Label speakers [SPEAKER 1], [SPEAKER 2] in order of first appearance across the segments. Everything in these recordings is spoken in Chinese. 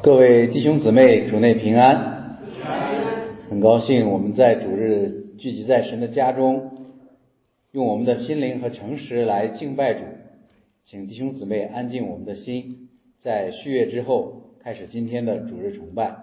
[SPEAKER 1] 各位弟兄姊妹，主内平安。很高兴我们在主日聚集在神的家中，用我们的心灵和诚实来敬拜主。请弟兄姊妹安静我们的心，在续约之后开始今天的主日崇拜。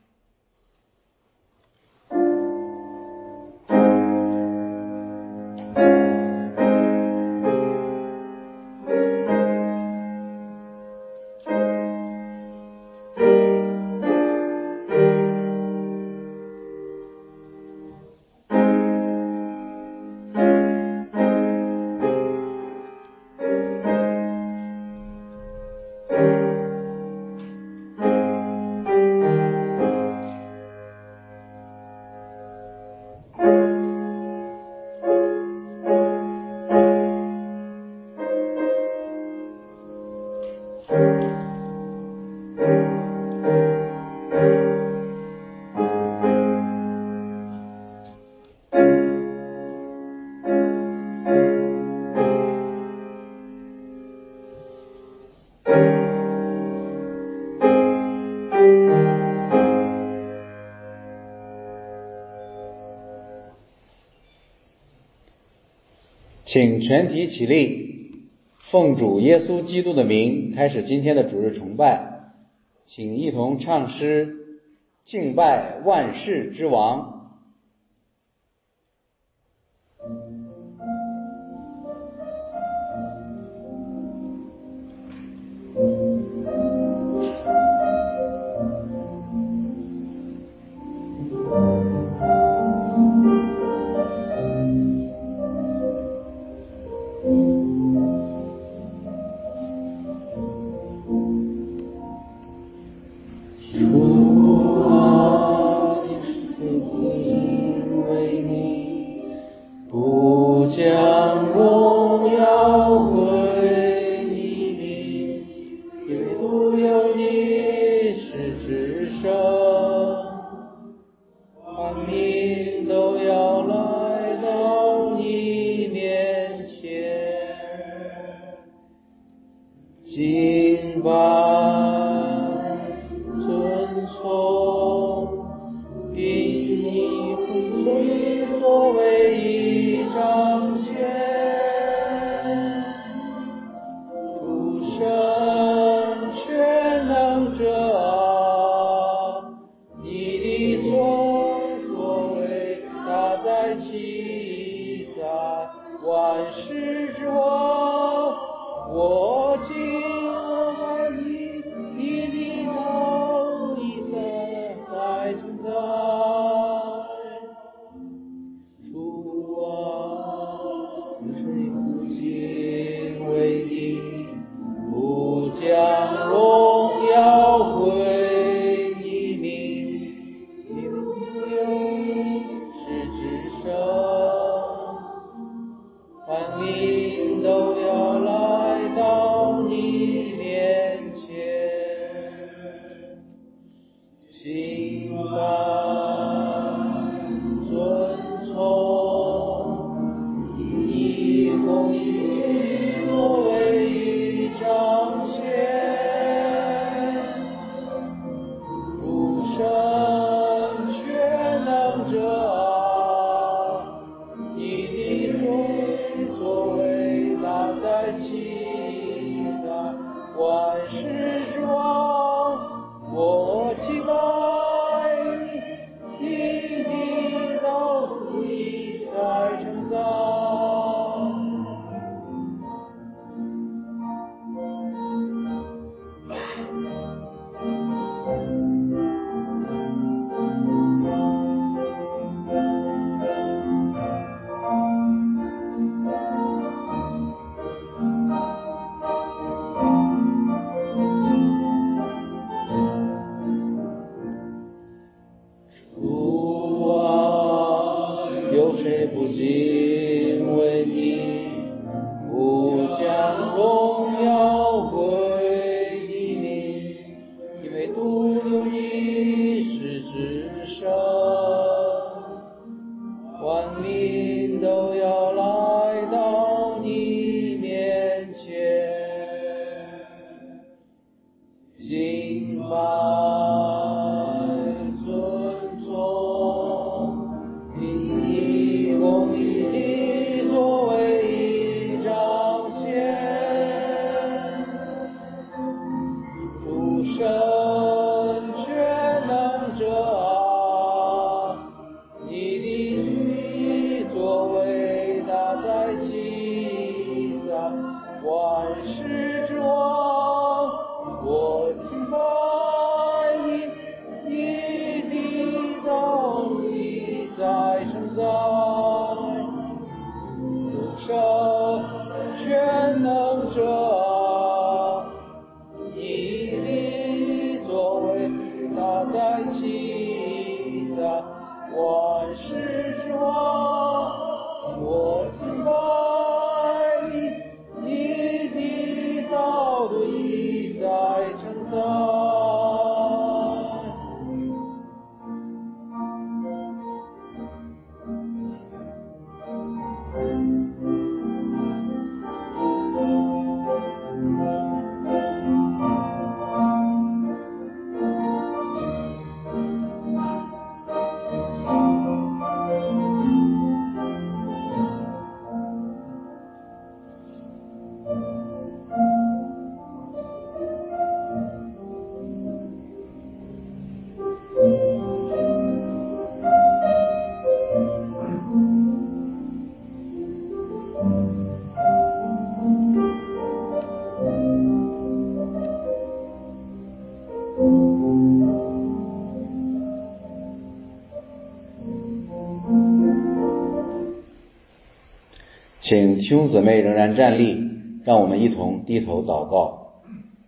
[SPEAKER 1] 请全体起立，奉主耶稣基督的名开始今天的主日崇拜。请一同唱诗，敬拜万世之王。敬拜全能者，你的作为大在其在万事之王，我敬拜你，你的道路一再称赞。请弟兄姊妹仍然站立，让我们一同低头祷告。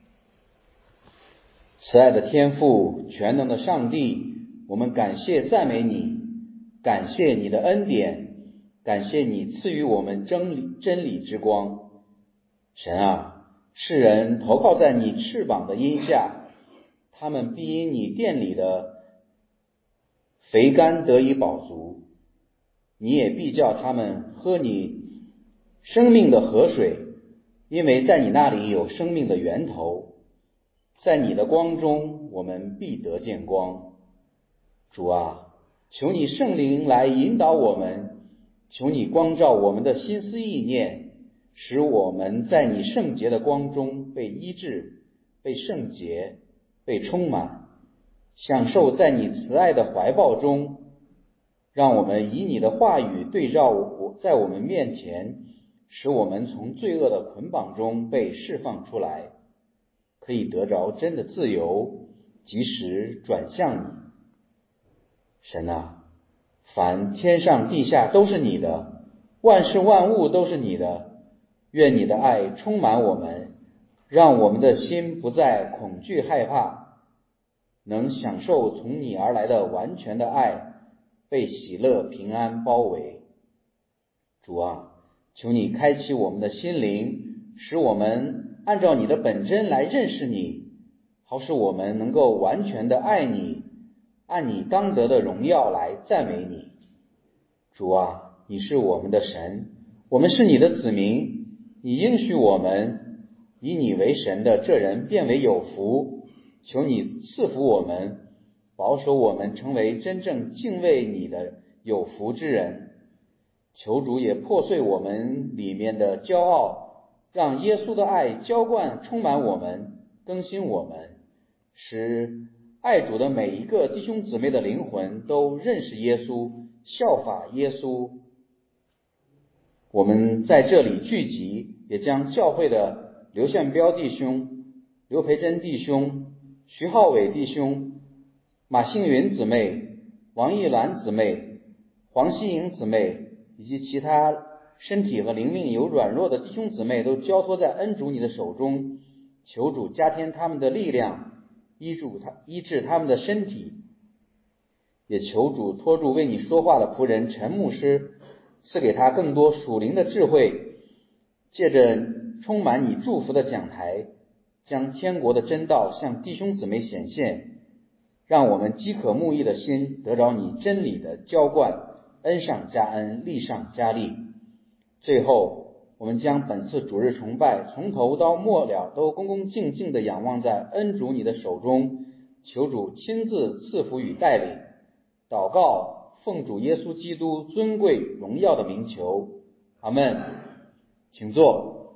[SPEAKER 1] 慈爱的天父，全能的上帝，我们感谢赞美你，感谢你的恩典，感谢你赐予我们真理之光。神啊，世人投靠在你翅膀的荫下，他们必因你殿里的肥甘得以饱足，你也必叫他们喝你生命的河水，因为在你那里有生命的源头，在你的光中我们必得见光。主啊，求你圣灵来引导我们，求你光照我们的心思意念，使我们在你圣洁的光中被医治，被圣洁，被充满，享受在你慈爱的怀抱中。让我们以你的话语对照在我们面前，使我们从罪恶的捆绑中被释放出来，可以得着真的自由，及时转向你。神啊，凡天上地下都是你的，万事万物都是你的，愿你的爱充满我们，让我们的心不再恐惧害怕，能享受从你而来的完全的爱，被喜乐平安包围。主啊，求你开启我们的心灵，使我们按照你的本真来认识你，好使我们能够完全的爱你，按你当得的荣耀来赞美你。主啊，你是我们的神，我们是你的子民，你应许我们，以你为神的这人变为有福，求你赐福我们，保守我们成为真正敬畏你的有福之人。求主也破碎我们里面的骄傲，让耶稣的爱浇灌充满我们，更新我们，使爱主的每一个弟兄姊妹的灵魂都认识耶稣，效法耶稣。我们在这里聚集，也将教会的刘宪彪弟兄、刘培珍弟兄、徐浩伟弟兄、马星云姊妹、王艺兰姊妹、黄希莹姊妹以及其他身体和灵命有软弱的弟兄姊妹都交托在恩主你的手中，求主加添他们的力量，医治他们的身体，也求主托住为你说话的仆人陈牧师，赐给他更多属灵的智慧，借着充满你祝福的讲台，将天国的真道向弟兄姊妹显现，让我们饥渴慕义的心得着你真理的浇灌，恩上加恩，利上加利。最后，我们将本次主日崇拜从头到末了都恭恭敬敬地仰望在恩主你的手中，求主亲自赐福与带领。祷告，奉主耶稣基督尊贵荣耀的名求，阿们。请坐。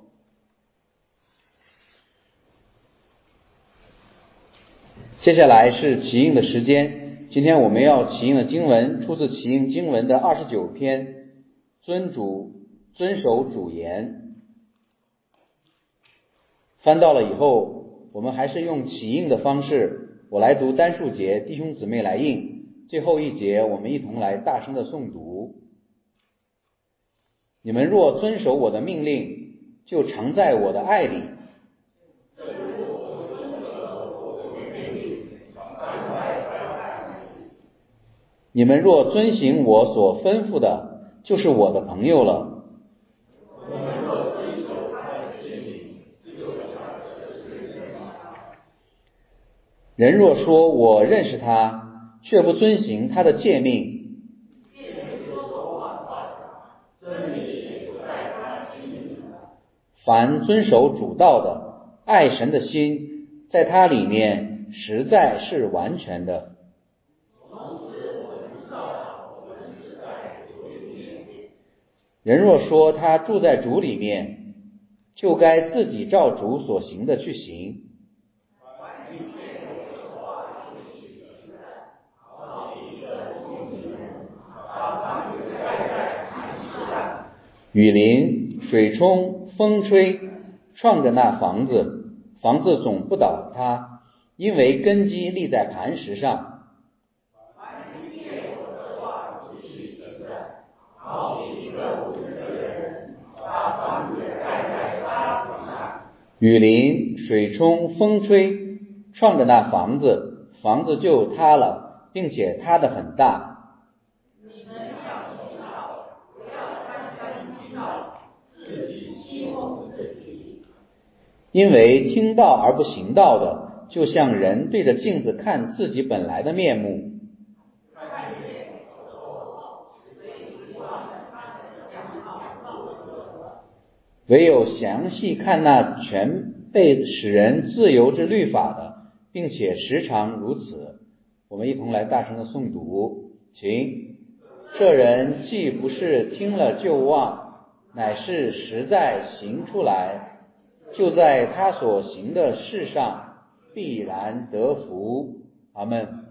[SPEAKER 1] 接下来是起应的时间，今天我们要起应的经文出自起应经文的29篇，遵守主言。翻到了以后，我们还是用起应的方式，我来读单数节，弟兄姊妹来应，最后一节我们一同来大声的诵读。你们若遵守我的命令， 就常在我的爱里。你们若遵行我所吩咐的，就是我的朋友了。人若说我认识他，却不遵行他的诫命，凡遵守主道的，爱神的心，在他里面实在是完全的。人若说他住在主里面，就该自己照主所行的去行。雨淋、水冲、风吹，撞着那房子，房子总不倒塌，因为根基立在磐石上。雨淋、水冲、风吹，撞着那房子，房子就塌了，并且塌得很大。因为听道而不行道的，就像人对着镜子看自己本来的面目。唯有详细看那全被使人自由之律法的，并且时常如此。我们一同来大声的诵读，请。这人既不是听了就忘，乃是实在行出来，就在他所行的事上必然得福。阿们。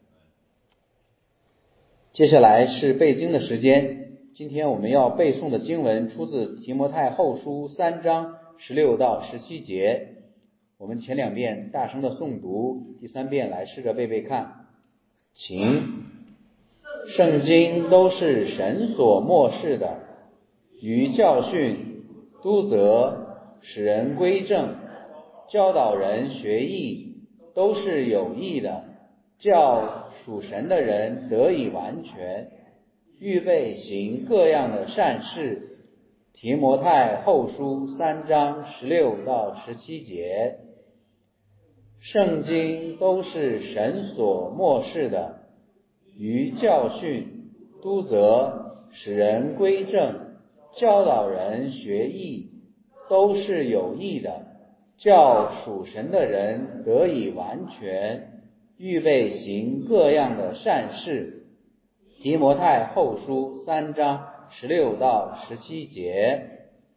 [SPEAKER 1] 接下来是背经的时间。今天我们要背诵的经文出自提摩太后书3章16到17节。我们前2遍大声的诵读，第3遍来试着背背看。请。圣经都是神所默示的，于教训、督责、使人归正、教导人学义，都是有益的，叫属神的人得以完全，预备行各样的善事。提摩太后书3章16到17节。圣经都是神所默示的，于教训、督责、使人归正、教导人学义，都是有益的，叫属神的人得以完全，预备行各样的善事。提摩太后书3章16到17节。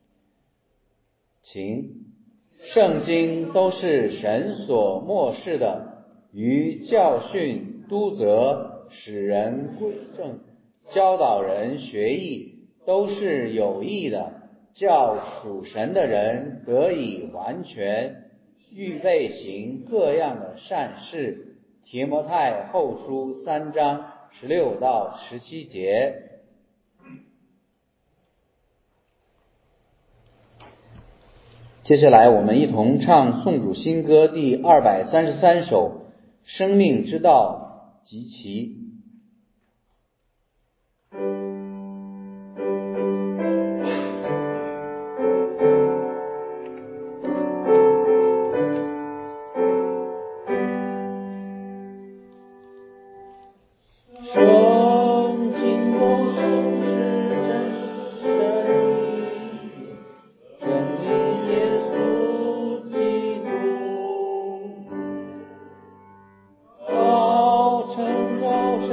[SPEAKER 1] 请。圣经都是神所默示的，于教训、督责、使人归正、教导人学义，都是有益的，叫属神的人得以完全，预备行各样的善事。提摩太后书3章16到17节。接下来我们一同唱颂主新歌第233首，生命之道极其。高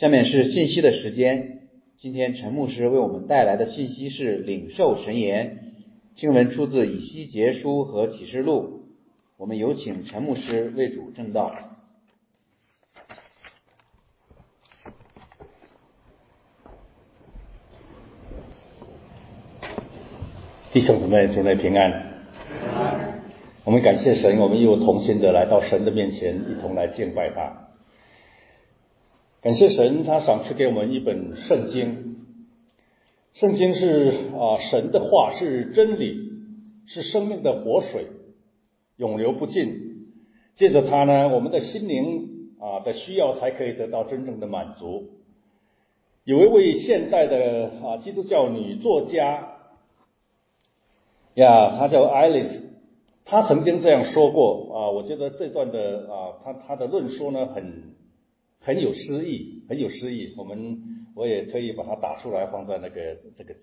[SPEAKER 1] 下面是信息的时间。今天陈牧师为我们带来的信息是领受神言，经文出自以西结书和启示录。我们有请陈牧师为主证道。
[SPEAKER 2] 弟兄姊妹，主内平安。我们感谢神，我们又同心的来到神的面前，一同来敬拜他。感谢神，他赏赐给我们一本圣经。圣经是神的话，是真理，是生命的活水，永流不尽。借着它呢，我们的心灵的需要才可以得到真正的满足。有一位现代的基督教女作家她叫爱丽丝，她曾经这样说过我觉得这段的她的论说呢很有诗意，很有诗意。我也可以把它打出来，放在那个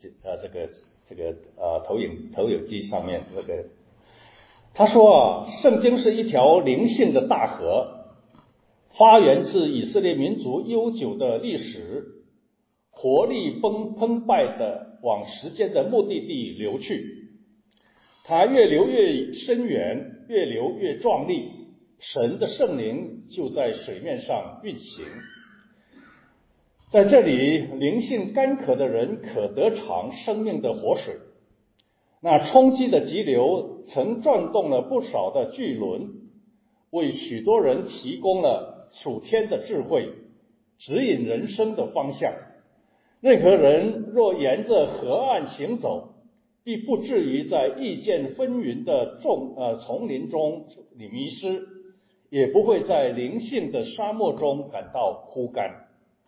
[SPEAKER 2] 投影机上面。他说圣经是一条灵性的大河，发源自以色列民族悠久的历史，活力澎湃的往时间的目的地流去。它越流越深远，越流越壮丽，神的圣灵就在水面上运行。在这里，灵性干渴的人可得尝生命的活水。那冲击的急流曾转动了不少的巨轮，为许多人提供了属天的智慧，指引人生的方向。任何人若沿着河岸行走，必不至于在意见纷纭的丛林中迷失，也不会在灵性的沙漠中感到枯干。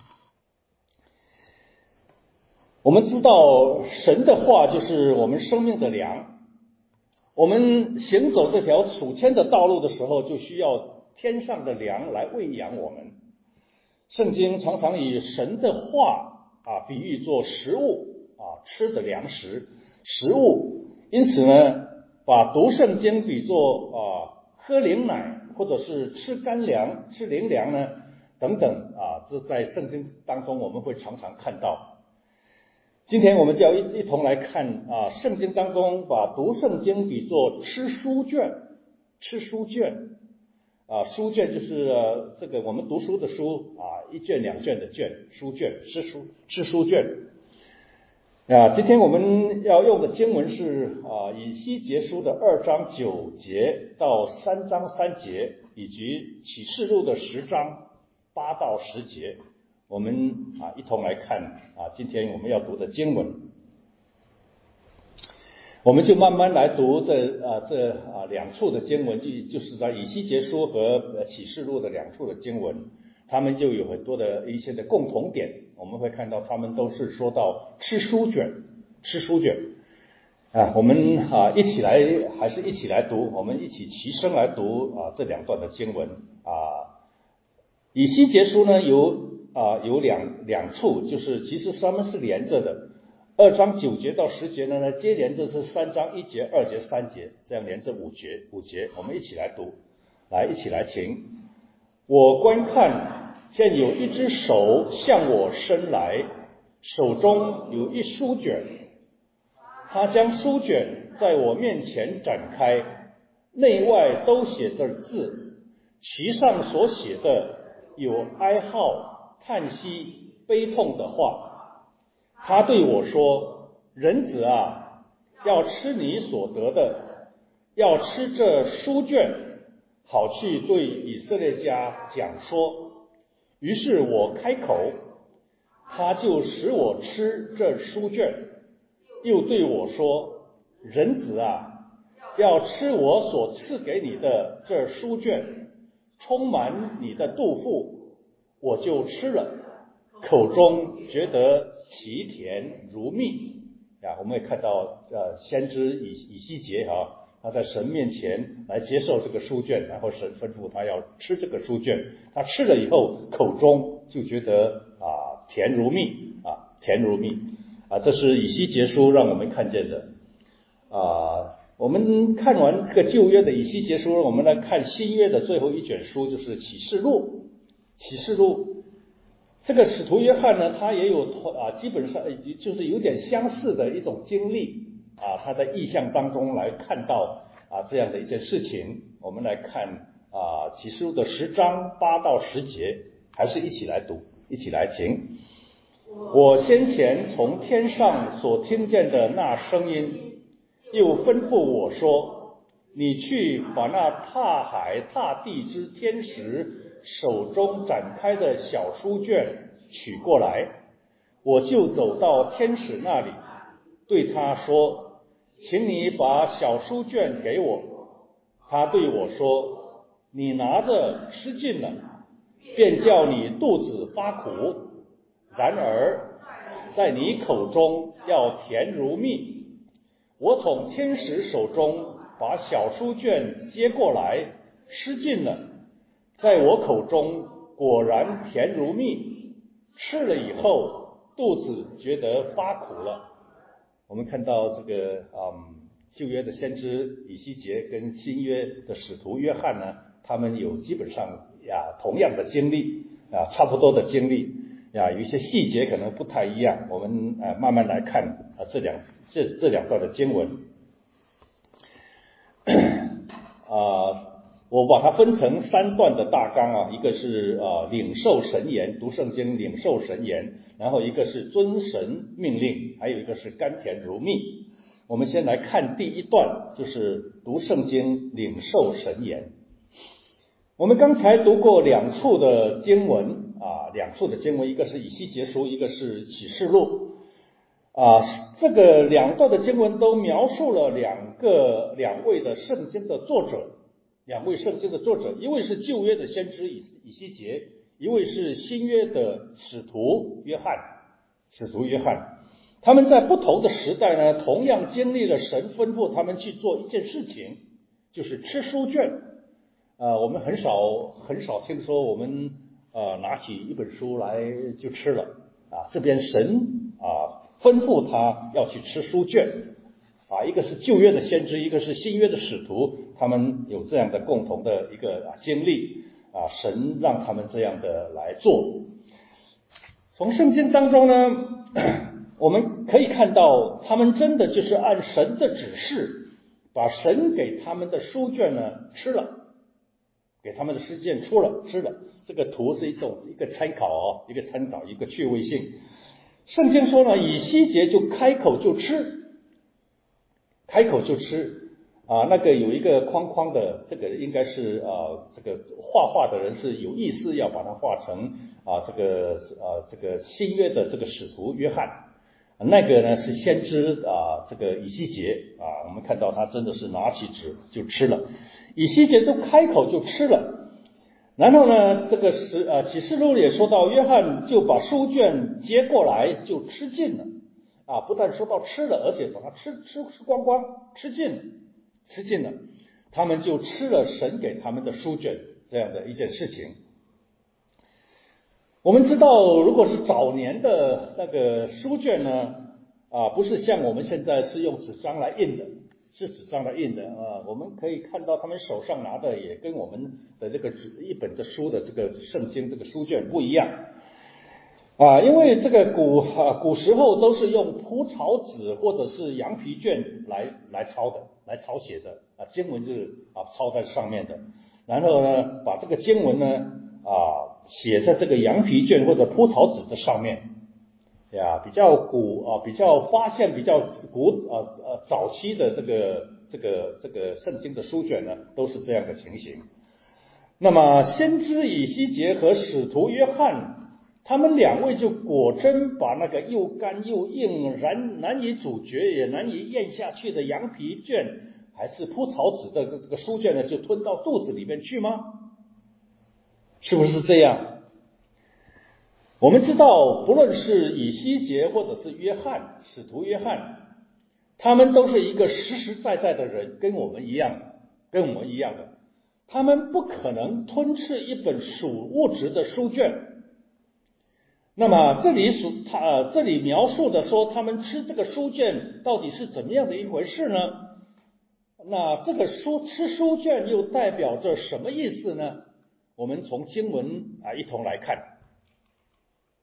[SPEAKER 2] 我们知道神的话就是我们生命的粮，我们行走这条属天的道路的时候，就需要天上的粮来喂养我们。圣经常常以神的话比喻作食物吃的粮食食物，因此呢，把读圣经比作喝灵奶，或者是吃干粮、吃灵粮呢等等这在圣经当中我们会常常看到。今天我们就要一同来看圣经当中把读圣经比作吃书卷。书卷就是这个我们读书的书一卷两卷的卷，书卷，吃书卷。今天我们要用的经文是以西结书的2章9节到3章3节，以及启示录的10章8到10节。我们一同来看今天我们要读的经文。我们就慢慢来读这两处的经文，就是在以西结书和启示录的两处的经文，他们就有很多的一些的共同点。我们会看到他们都是说到吃书卷。我们一起来读，我们一起齐声来读这两段的经文以西结书呢有两处，就是其实他们是连着的。2章9节到10节呢接连着是3章1节、2节、3节，这样连着5节。我们一起来读，一起来请。我观看，见有一只手向我伸来，手中有一书卷，他将书卷在我面前展开，内外都写着字，其上所写的有哀号、叹息、悲痛的话。他对我说：人子要吃你所得的，要吃这书卷，好去对以色列家讲说。于是我开口，他就使我吃这书卷，又对我说：人子要吃我所赐给你的这书卷，充满你的肚腹。我就吃了，口中觉得其甜如蜜。我们也看到先知以西结他在神面前来接受这个书卷，然后神吩咐他要吃这个书卷，他吃了以后口中就觉得甜如蜜这是以西结书让我们看见的我们看完这个旧约的以西结书，我们来看新约的最后一卷书，就是启示录。 这个使徒约翰呢，他也有基本上就是有点相似的一种经历他在异象当中来看到这样的一件事情。我们来看启示录的10章8到10节，还是一起来读，一起来请。我先前从天上所听见的那声音，又吩咐我说，你去把那踏海踏地之天使手中展开的小书卷取过来。我就走到天使那里，对他说，请你把小书卷给我。他对我说，你拿着吃尽了，便叫你肚子发苦，然而在你口中要甜如蜜。我从天使手中把小书卷接过来，吃尽了，在我口中果然甜如蜜，吃了以后肚子觉得发苦了。我们看到这个旧约的先知以西结跟新约的使徒约翰呢，他们有基本上同样的经历差不多的经历有一些细节可能不太一样。我们慢慢来看这两段的经文我把它分成3段的大纲一个是领受神言，读圣经领受神言，然后一个是遵神命令，还有一个是甘甜如蜜。我们先来看第一段，就是读圣经领受神言。我们刚才读过2处的经文2处的经文，一个是以西结书，一个是启示录这个2段的经文都描述了两位的圣经的作者，一位是旧约的先知以西结，一位是新约的使徒约翰。他们在不同的时代呢，同样经历了神吩咐他们去做一件事情，就是吃书卷我们很少听说我们拿起一本书来就吃了这边神吩咐他要去吃书卷一个是旧约的先知，一个是新约的使徒，他们有这样的共同的一个经历神让他们这样的来做。从圣经当中呢，我们可以看到他们真的就是按神的指示，把神给他们的书卷呢吃了，给他们的书卷吃了。这个图是一个参考一个趣味性。圣经说呢，以西结就开口就吃那个有一个框框的，这个应该是这个画的人是有意思要把它画成这个新约的这个使徒约翰，那个呢是先知这个以西结我们看到他真的是拿起纸就吃了，以西结就开口就吃了。然后呢，这个启示录也说到，约翰就把书卷接过来就吃尽了不但说到吃了，而且把它吃光光，吃尽了，他们就吃了神给他们的书卷，这样的一件事情。我们知道，如果是早年的那个书卷呢不是像我们现在是用纸张来印的，我们可以看到他们手上拿的也跟我们的这个一本的书的这个圣经这个书卷不一样因为这个古时候都是用蒲草纸或者是羊皮卷来抄写的经文就是抄在上面的，然后呢把这个经文呢写在这个羊皮卷或者蒲草纸的上面比较发现比较早期的这个圣经的书卷呢都是这样的情形。那么先知以西结和使徒约翰，他们2位就果真把那个又干又硬难以咀嚼也难以咽下去的羊皮卷还是蒲草纸的这个书卷呢就吞到肚子里面去吗？是不是这样？我们知道不论是以西结或者是约翰使徒约翰，他们都是一个实实在在的人，跟我们一样的，他们不可能吞吃一本属物质的书卷。那么这里描述的说他们吃这个书卷到底是怎么样的一回事呢？那这个吃书卷又代表着什么意思呢？我们从经文一同来看。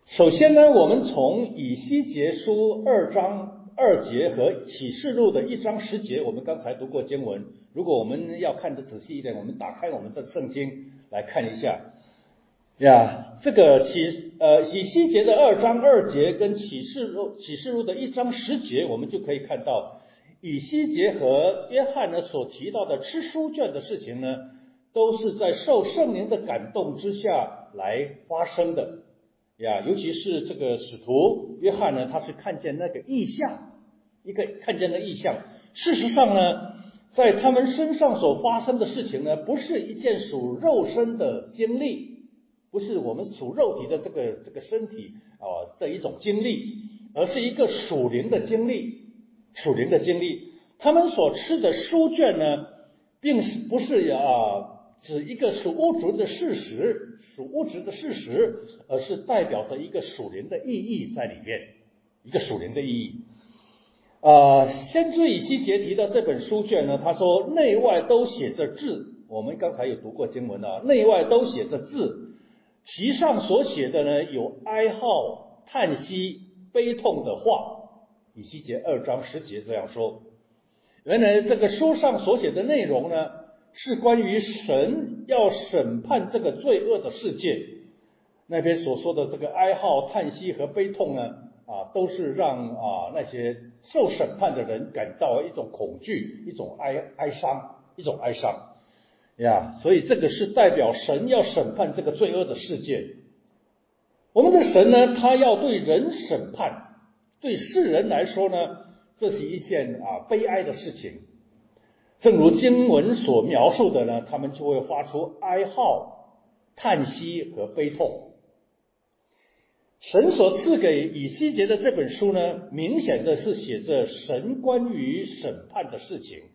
[SPEAKER 2] 首先呢，我们从以西结书2章2节和启示录的1章10节，我们刚才读过经文。如果我们要看得仔细一点，我们打开我们的圣经来看一下。这个以西结的2章2节跟启示录的1章10节，我们就可以看到，以西结和约翰呢所提到的吃书卷的事情呢，都是在受圣灵的感动之下来发生的。尤其是这个使徒约翰呢，他是看见那个异象，看见了异象。事实上呢，在他们身上所发生的事情呢，不是一件属肉身的经历，不是我们属肉体的这个身体的一种经历，而是一个属灵的经历。他们所吃的书卷呢，并不是指一个属物质的事实，而是代表着一个属灵的意义在里面，一个属灵的意义。先知以西结提的这本书卷呢，他说内外都写着字，我们刚才有读过经文内外都写着字，其上所写的呢有哀号、叹息、悲痛的话。以西结2章10节这样说。原来这个书上所写的内容呢，是关于神要审判这个罪恶的世界。那边所说的这个哀号、叹息和悲痛呢，都是让那些受审判的人感到一种恐惧，一种哀伤。所以这个是代表神要审判这个罪恶的世界。我们的神呢，他要对人审判，对世人来说呢，这是一件悲哀的事情。正如经文所描述的呢，他们就会发出哀号、叹息和悲痛。神所赐给以西结的这本书呢，明显的是写着神关于审判的事情，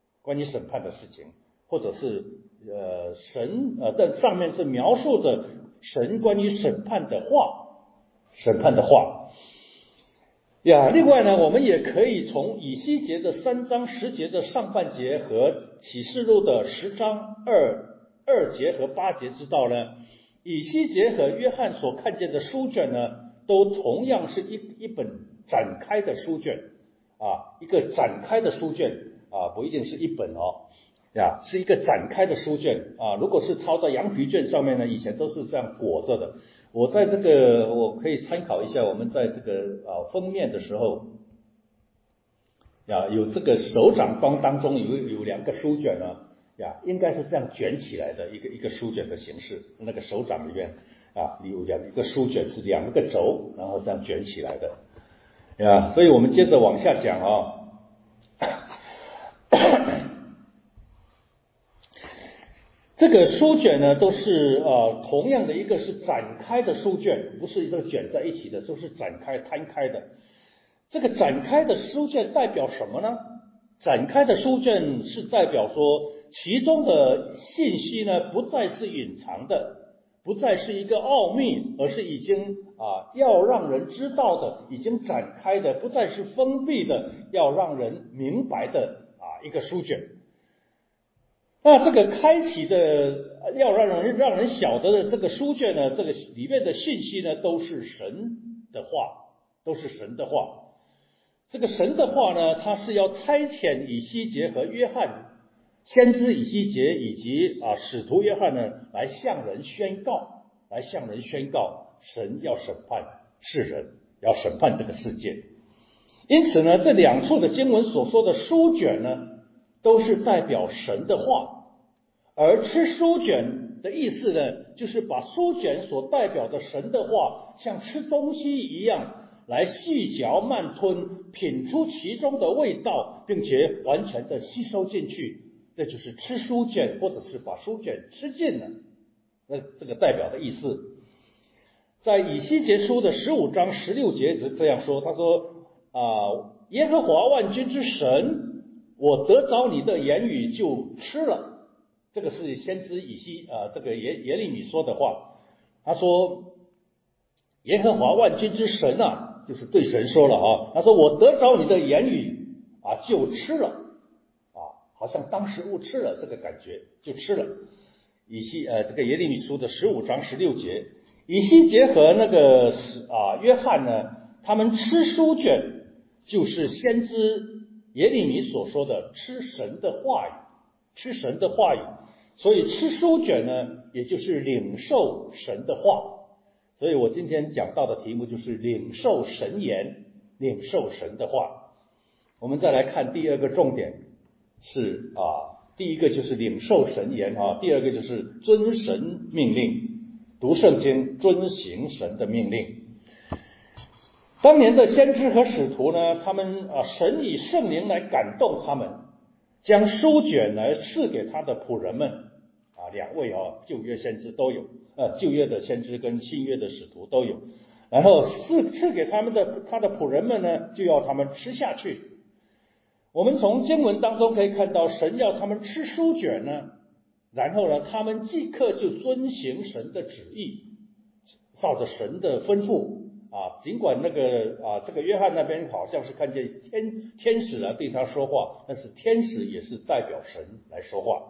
[SPEAKER 2] 或者是在上面是描述着神关于审判的话。另外呢，我们也可以从以西结的3章10节的上半节和启示录的10章2节和8节知道呢，以西结和约翰所看见的书卷呢，都同样是一本展开的书卷一个展开的书卷不一定是一本是一个展开的书卷如果是抄在羊皮卷上面呢，以前都是这样裹着的。我在这个我可以参考一下，我们在这个封面的时候有这个手掌当中有2个书卷呢应该是这样卷起来的一个书卷的形式，那个手掌里面有一个书卷是2个轴，然后这样卷起来的所以我们接着往下讲这个书卷呢，都是同样的一个是展开的书卷，不是一个卷在一起的，都是展开摊开的。这个展开的书卷代表什么呢？展开的书卷是代表说，其中的信息呢，不再是隐藏的，不再是一个奥秘，而是已经要让人知道的，已经展开的，不再是封闭的，要让人明白的一个书卷。那这个开启的要让人晓得的这个书卷呢，这个里面的信息呢，都是神的话。这个神的话呢，他是要差遣以西结和约翰，先知以西结以及使徒约翰呢，来向人宣告神要审判世人，要审判这个世界。因此呢，这2处的经文所说的书卷呢，都是代表神的话。而吃书卷的意思呢，就是把书卷所代表的神的话，像吃东西一样来细嚼慢吞，品出其中的味道，并且完全的吸收进去，这就是吃书卷，或者是把书卷吃尽了，这个代表的意思。在以西结书的15章16节是这样说，他说耶和华万军之神，我得着你的言语就吃了。这个是先知这个耶利米说的话。他说耶和华万军之神就是对神说了他说我得着你的言语就吃了好像当食物吃了，这个感觉就吃了。这个耶利米书的15章16节， 以西结和那个约翰呢，他们吃书卷，就是先知耶利米所说的吃神的话语，吃神的话语。所以吃书卷呢，也就是领受神的话。所以我今天讲到的题目就是领受神言，领受神的话。我们再来看第二个重点是第一个就是领受神言第二个就是遵神命令，读圣经，遵行神的命令。当年的先知和使徒呢，他们神以圣灵来感动他们，将书卷来赐给他的仆人们两位旧约先知都有，旧约的先知跟新约的使徒都有，然后赐给他的仆人们呢，就要他们吃下去。我们从经文当中可以看到，神要他们吃书卷呢，然后呢，他们即刻就遵行神的旨意，照着神的吩咐尽管这个约翰那边好像是看见天使对他说话，但是天使也是代表神来说话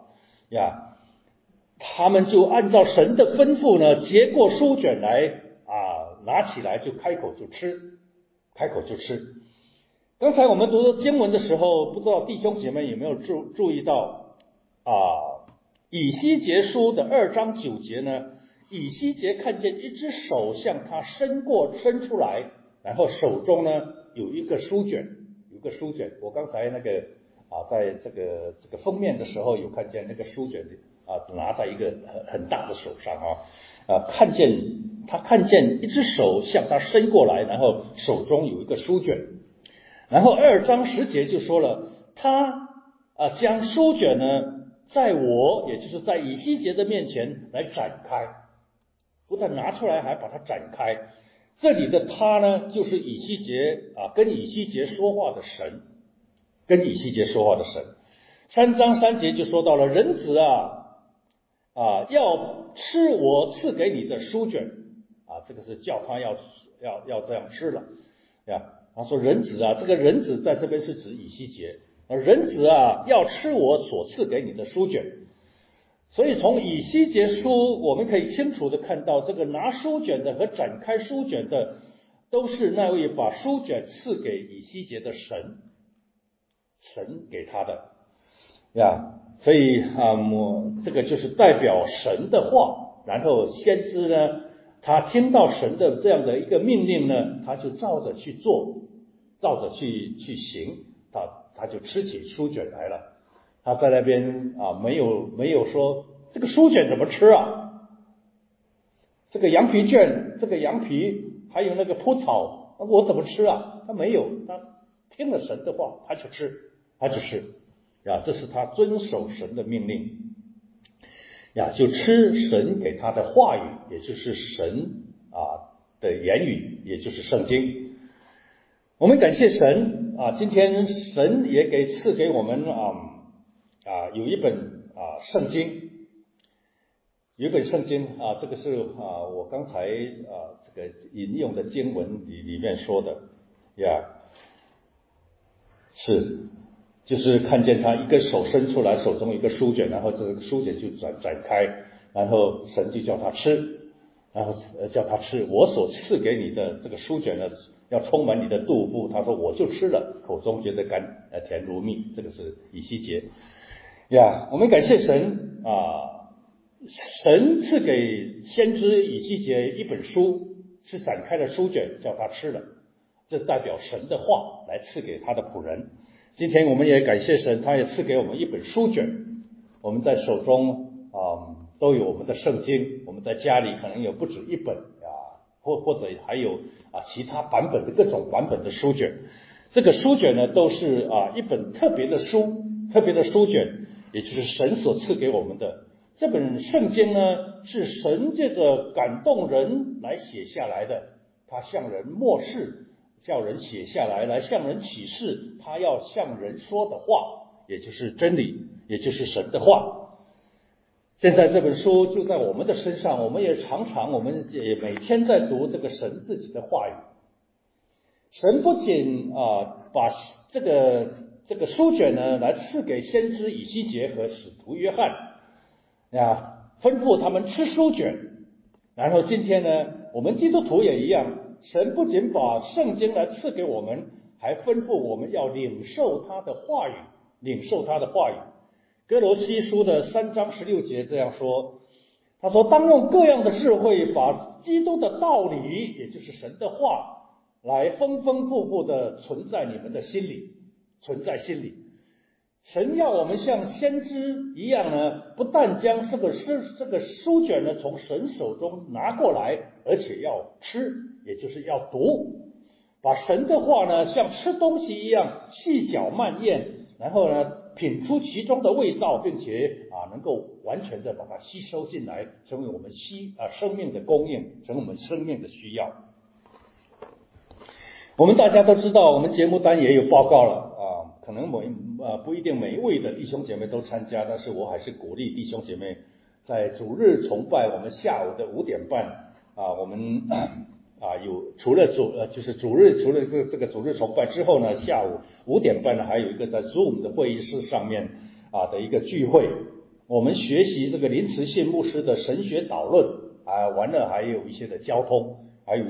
[SPEAKER 2] 他们就按照神的吩咐呢，接过书卷来拿起来就开口就吃。刚才我们读经文的时候，不知道弟兄姐妹有没有注意到以西结书的2章9节呢？以西结看见一只手向他伸出来，然后手中呢有一个书卷。我刚才在这个封面的时候有看见那个书卷拿在一个很大的手上他看见一只手向他伸过来，然后手中有一个书卷。然后2章10节就说了，他将书卷呢在也就是在以西结的面前来展开，不但拿出来还把它展开。这里的他呢，就是以西结跟以西结说话的神3章3节就说到了，人子要吃我赐给你的书卷这个是叫他要这样吃了他说人子这个人子在这边是指以西结，人子要吃我所赐给你的书卷。所以从以西结书我们可以清楚的看到，这个拿书卷的和展开书卷的都是那位把书卷赐给以西结的神给他的所以这个就是代表神的话。然后先知呢，他听到神的这样的一个命令呢，他就照着去做，照着去行，他就吃起书卷来了。他在那边没有说这个书卷怎么吃这个羊皮卷，这个羊皮还有那个铺草我怎么吃他没有，他听了神的话他就吃这是他遵守神的命令就吃神给他的话语，也就是神的言语，也就是圣经。我们感谢神今天神也赐给我们有一本圣经，这个是我刚才这个引用的经文里面说的就是看见他一个手伸出来，手中一个书卷，然后这个书卷就展开，然后神就叫他吃，然后叫他吃我所赐给你的这个书卷呢，要充满你的肚腹。他说我就吃了，口中觉得甜如蜜。这个是以西结我们感谢神神赐给先知以西结一本书，是展开的书卷，叫他吃了，这代表神的话来赐给他的仆人。今天我们也感谢神，他也赐给我们一本书卷，我们在手中都有我们的圣经，我们在家里可能有不止一本或者还有其他版本的各种版本的书卷。这个书卷呢，都是一本特别的书卷，也就是神所赐给我们的。这本圣经呢，是神借着感动人来写下来的，他向人默示，叫人写下来向人启示他要向人说的话，也就是真理，也就是神的话。现在这本书就在我们的身上，我们也每天在读这个神自己的话语。神不仅把这个书卷呢来赐给先知以西结和使徒约翰吩咐他们吃书卷， 然后今天呢，我们基督徒也一样，神不仅把圣经来赐给我们，还吩咐我们要领受他的话语，领受他的话语。哥罗西书的3章16节这样说，他说当用各样的智慧，把基督的道理，也就是神的话，来丰丰富富的存在你们的心里，存在心里。神要我们像先知一样呢，不但将这个书卷呢从神手中拿过来，而且要吃，也就是要读，把神的话呢像吃东西一样细嚼慢咽，然后呢品出其中的味道，并且能够完全的把它吸收进来，成为我们生命的供应，成为我们生命的需要。我们大家都知道，我们节目单也有报告了可能不一定每一位的弟兄姐妹都参加，但是我还是鼓励弟兄姐妹在主日崇拜，我们下午的5点半我们有除了主日除了这个主日崇拜之后呢，下午5点半呢还有一个在 Zoom 的会议室上面的一个聚会，我们学习这个林慈信牧师的神学导论完了还有一些的交通，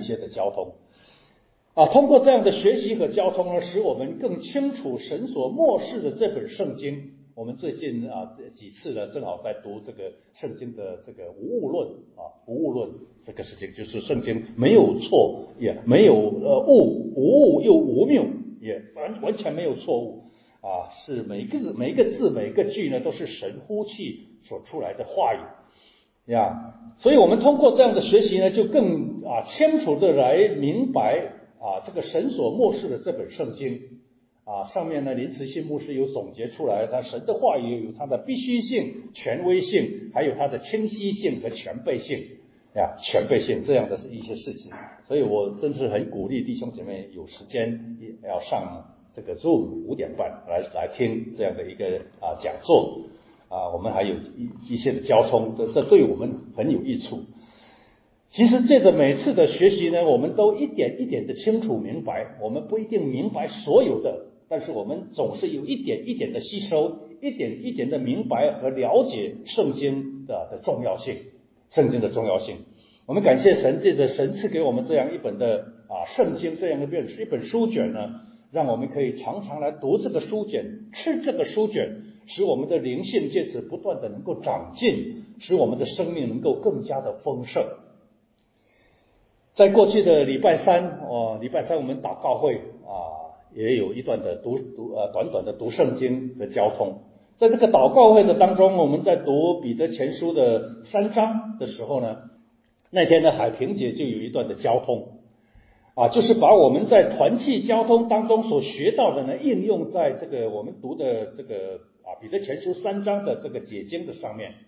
[SPEAKER 2] 通过这样的学习和交通呢，使我们更清楚神所默示的这本圣经。我们最近几次呢，正好在读这个圣经的这个无误论无误论这个事情，就是圣经没有错，也没有无误又无谬，也完全没有错误是每个字每个句呢都是神呼气所出来的话语所以我们通过这样的学习呢，就更清楚的来明白这个神所默示的这本圣经上面呢林慈信牧师有总结出来，他神的话语有它的必须性、权威性，还有它的清晰性和全备性这样的一些事情。所以我真是很鼓励弟兄姐妹有时间要上这个 Zoom 5点半来听这样的一个讲座我们还有一些的交通，这对我们很有益处。其实借着每次的学习呢，我们都一点一点的清楚明白，我们不一定明白所有的，但是我们总是有一点一点的吸收，一点一点的明白和了解圣经的重要性，我们感谢神，借着神赐给我们这样一本的圣经，这样的一本书卷呢，让我们可以常常来读这个书卷，吃这个书卷，使我们的灵性借此不断的能够长进，使我们的生命能够更加的丰盛。在过去的礼拜三我们祷告会也有一段的短短的读圣经的交通。在这个祷告会的当中，我们在读彼得前书的3章的时候呢，那天的海平姐就有一段的交通就是把我们在团契交通当中所学到的呢，应用在这个我们读的这个彼得前书3章的这个解经的上面。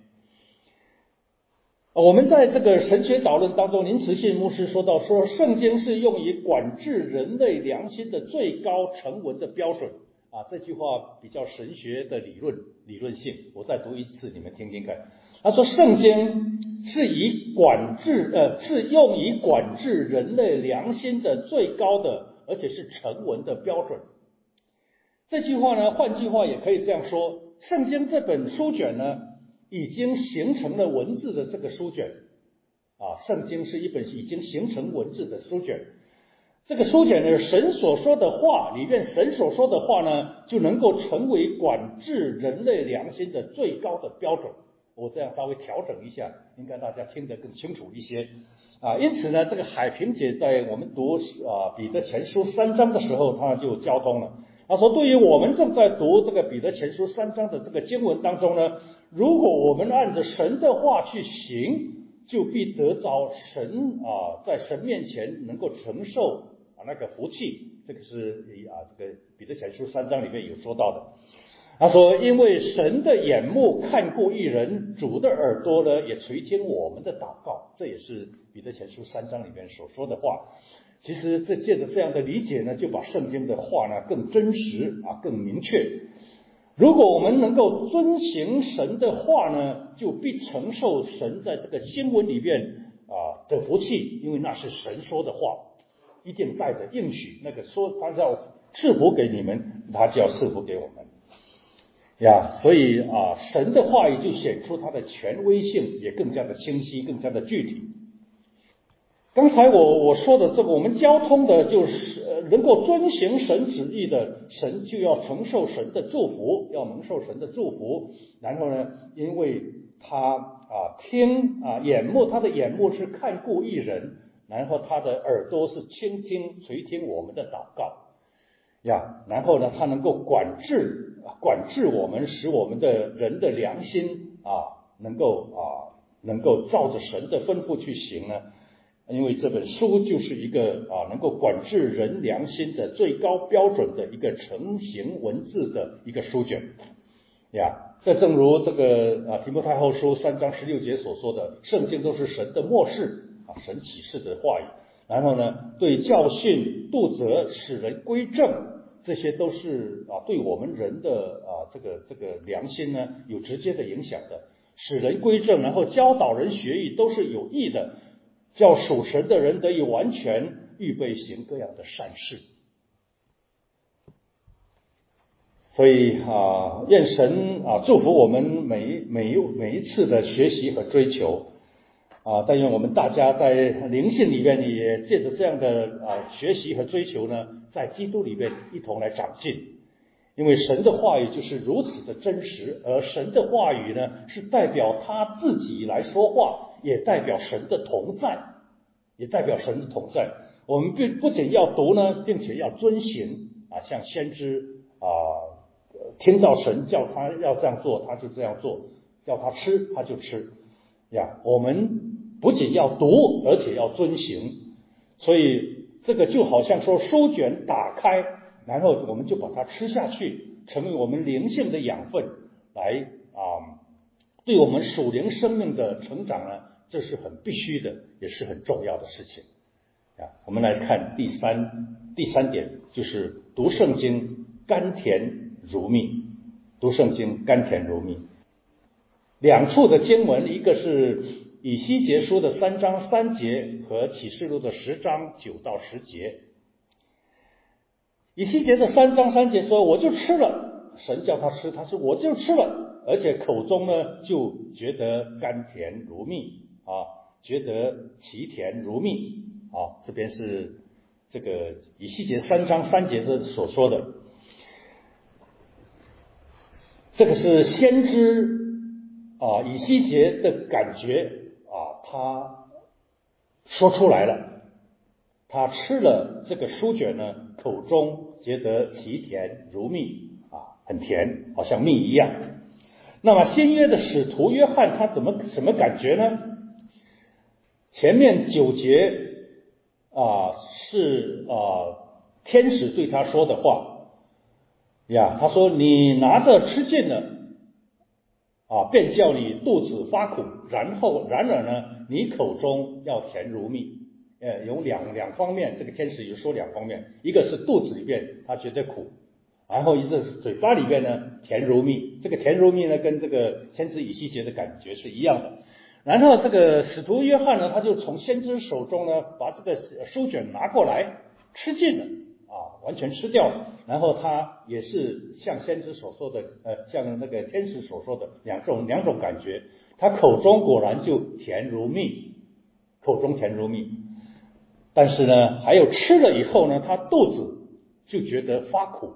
[SPEAKER 2] 我们在这个神学导论当中，林慈信牧师说到说，圣经是用以管制人类良心的最高成文的标准这句话比较神学的理论性，我再读一次，你们听听看。他说圣经是用以管制人类良心的最高的，而且是成文的标准。这句话呢，换句话也可以这样说，圣经这本书卷呢，已经形成了文字的这个书卷圣经是一本已经形成文字的书卷。这个书卷呢，神所说的话里面，神所说的话呢，就能够成为管制人类良心的最高的标准。我这样稍微调整一下，应该大家听得更清楚一些因此呢，这个海平姐在我们读彼得前书3章的时候，她就交通了。她说，对于我们正在读这个彼得前书3章的这个经文当中呢，如果我们按着神的话去行，就必得着神在神面前能够承受那个福气。这个是这个彼得前书3章里面有说到的。他说，因为神的眼目看顾一人，主的耳朵呢也垂听我们的祷告。这也是彼得前书3章里面所说的话。其实这借着这样的理解呢，就把圣经的话呢更真实更明确。如果我们能够遵行神的话呢，就必承受神在这个经文里面的福气，因为那是神说的话，一定带着应许，那个说他要赐福给你们，他就要赐福给我们所以神的话语就显出它的权威性，也更加的清晰，更加的具体。 刚才我说的这个，我们交通的就是能够遵行神旨意的，神就要承受神的祝福，要蒙受神的祝福。然后呢，因为他他的眼目是看顾一人，然后他的耳朵是垂听我们的祷告呀。然后呢，他能够管制我们，使我们的人的良心能够照着神的吩咐去行呢。因为这本书就是一个能够管制人良心的最高标准的一个成型文字的一个书卷呀。这正如这个提摩太后书3章16节所说的，圣经都是神的默示神启示的话语。然后呢，对教训、督责、使人归正，这些都是对我们人的这个良心呢有直接的影响的。使人归正，然后教导人学艺，都是有益的，叫属神的人得以完全，预备行各样的善事。所以愿神祝福我们每一次的学习和追求但愿我们大家在灵性里面也借着这样的学习和追求呢，在基督里面一同来长进。因为神的话语就是如此的真实，而神的话语呢，是代表他自己来说话，也代表神的同在，我们不仅要读呢，并且要遵行像先知听到神叫他要这样做，他就这样做；叫他吃，他就吃呀。我们不仅要读，而且要遵行。所以这个就好像说书卷打开，然后我们就把它吃下去，成为我们灵性的养分，来对我们属灵生命的成长呢，这是很必须的，也是很重要的事情我们来看第三点，就是读圣经甘甜如蜜。读圣经甘甜如蜜，两处的经文，一个是以西结书的3章3节和启示录的10章9到10节。以西结的3章3节说，我就吃了，神叫他吃，他说我就吃了，而且口中呢就觉得甘甜如蜜觉得其甜如蜜这边是这个以西结3章3节所说的。这个是先知以西结的感觉他说出来了，他吃了这个书卷呢，口中觉得其甜如蜜很甜，好像蜜一样。那么新约的使徒约翰他什么感觉呢？前面9节是天使对他说的话他说你拿着吃尽了便叫你肚子发苦，然而呢，你口中要甜如蜜。有两方面，这个天使有说两方面，一个是肚子里边他觉得苦，然后一个是嘴巴里边呢甜如蜜。这个甜如蜜呢，跟这个先知以西结的感觉是一样的。然后这个使徒约翰呢，他就从先知手中呢把这个书卷拿过来吃尽了完全吃掉了。然后他也是像先知所说的像那个天使所说的两种感觉，他口中果然就甜如蜜，但是呢还有吃了以后呢，他肚子就觉得发苦，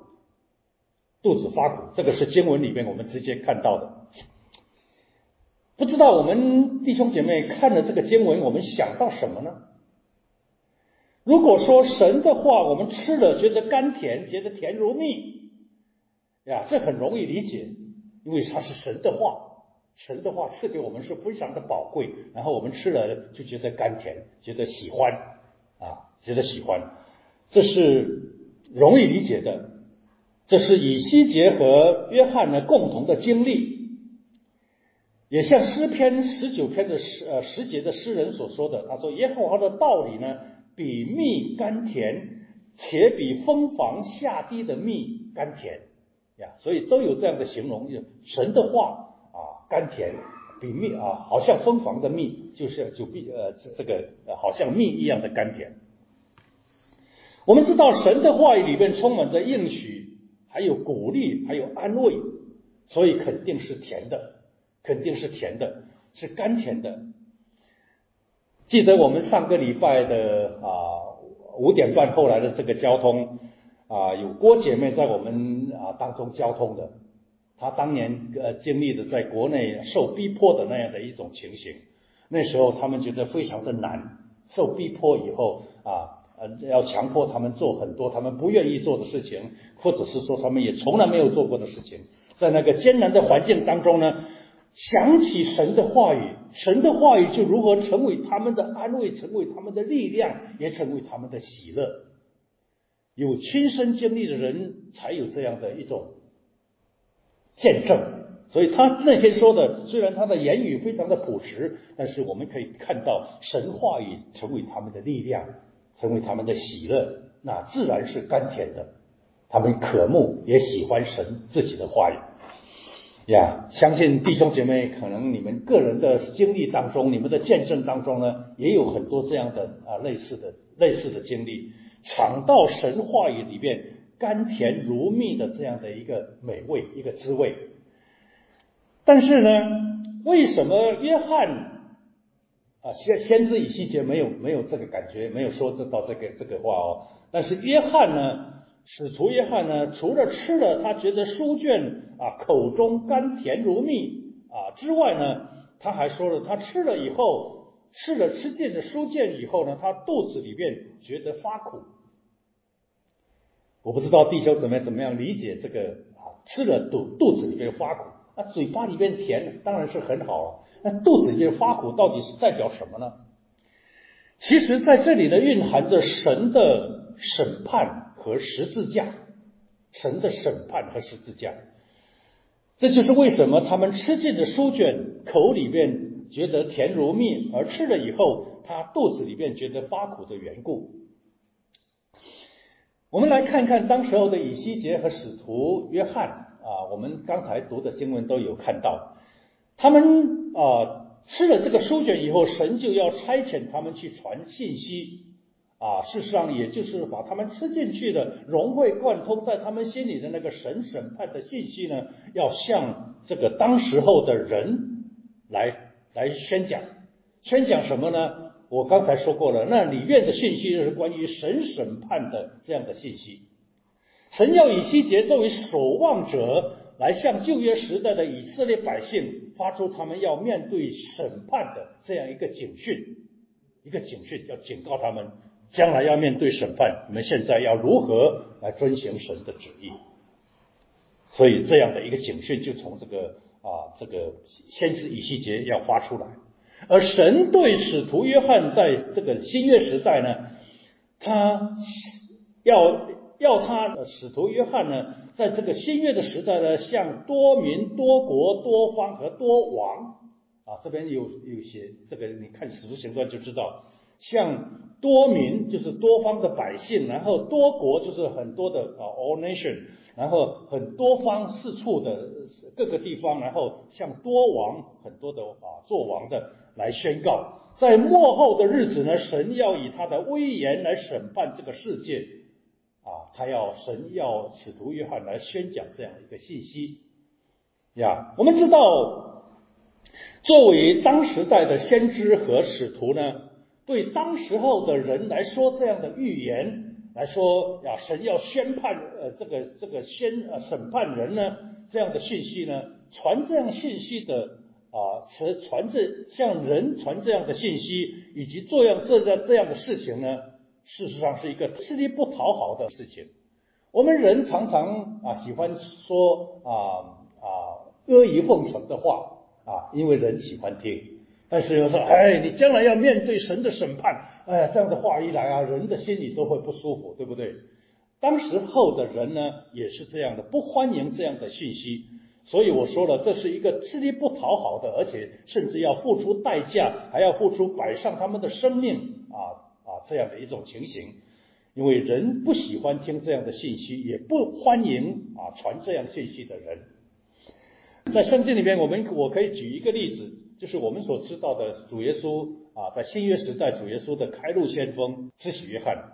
[SPEAKER 2] 这个是经文里面我们直接看到的。不知道我们弟兄姐妹看了这个经文，我们想到什么呢？如果说神的话我们吃了觉得甘甜，觉得甜如蜜这很容易理解，因为它是神的话赐给我们是非常的宝贵，然后我们吃了就觉得甘甜，觉得喜欢这是容易理解的。这是以西结和约翰呢共同的经历，也像诗篇19篇的10节的诗人所说的，他说耶和华的道理呢比蜜甘甜，且比蜂房下滴的蜜甘甜所以都有这样的形容，神的话甘甜，比蜜好像蜂房的蜜，就比这个好像蜜一样的甘甜。我们知道神的话语里面充满着应许，还有鼓励，还有安慰，所以肯定是甜的，是甘甜的。 记得我们上个礼拜的5点半后来的这个交通有郭姐妹在我们当中交通的，她当年经历的在国内受逼迫的那样的一种情形，那时候他们觉得非常的难，受逼迫以后要强迫他们做很多他们不愿意做的事情，或者是说他们也从来没有做过的事情，在那个艰难的环境当中呢，想起神的话语，神的话语就如何成为他们的安慰，成为他们的力量，也成为他们的喜乐。有亲身经历的人才有这样的一种见证，所以他那天说的，虽然他的言语非常的朴实，但是我们可以看到神话语成为他们的力量，成为他们的喜乐，那自然是甘甜的，他们渴慕也喜欢神自己的话语相信弟兄姐妹可能你们个人的经历当中，你们的见证当中呢，也有很多这样的类似的经历，尝到神话语里面甘甜如蜜的这样的一个美味，一个滋味。但是呢，为什么约翰先知以西结没有这个感觉，没有说到这个话但是约翰呢，使徒约翰呢，除了吃了他觉得书卷口中甘甜如蜜之外呢，他还说了，他吃了吃进的书卷以后呢，他肚子里面觉得发苦。我不知道弟兄怎么样理解这个吃了肚子里面发苦，嘴巴里面甜当然是很好了，那肚子里面发苦到底是代表什么呢？其实在这里呢，蕴含着神的审判和十字架，神的审判和十字架。这就是为什么他们吃进的书卷口里面觉得甜如蜜，而吃了以后他肚子里面觉得发苦的缘故。我们来看看当时候的以西结和使徒约翰我们刚才读的经文都有看到，他们吃了这个书卷以后，神就要差遣他们去传信息事实上也就是把他们吃进去的融会贯通在他们心里的那个神审判的信息呢，要向这个当时候的人来宣讲什么呢？我刚才说过了，那里面的信息是关于神审判的这样的信息。神要以西结作为守望者，来向旧约时代的以色列百姓发出他们要面对审判的这样一个警讯，要警告他们将来要面对审判，你们现在要如何来遵行神的旨意。所以这样的一个警讯就从这个先知以西结要发出来。而神对使徒约翰在这个新约时代呢，他要他使徒约翰呢，在这个新约的时代呢，向多民、多国、多方和多王这边有写这个，你看使徒行传就知道，像多民就是多方的百姓，然后多国就是很多的all nation， 然后很多方四处的各个地方，然后像多王很多的做王的来宣告，在末后的日子呢，神要以他的威严来审判这个世界神要使徒约翰来宣讲这样一个信息我们知道，作为当时代的先知和使徒呢，对当时候的人来说，这样的预言来说神要宣判审判人呢，这样的信息呢，传这样信息的向人传这样的信息，以及做这样的事情呢，事实上是一个吃力不讨好的事情。我们人常常喜欢说阿谀奉承的话因为人喜欢听。但是有时候你将来要面对神的审判，这样的话一来人的心里都会不舒服，对不对？当时候的人呢也是这样的，不欢迎这样的信息。所以我说了，这是一个吃力不讨好的，而且甚至要付出代价，还要付出摆上他们的生命这样的一种情形。因为人不喜欢听这样的信息，也不欢迎传这样信息的人。在圣经里面我可以举一个例子，就是我们所知道的主耶稣在新约时代主耶稣的开路先锋施洗约翰，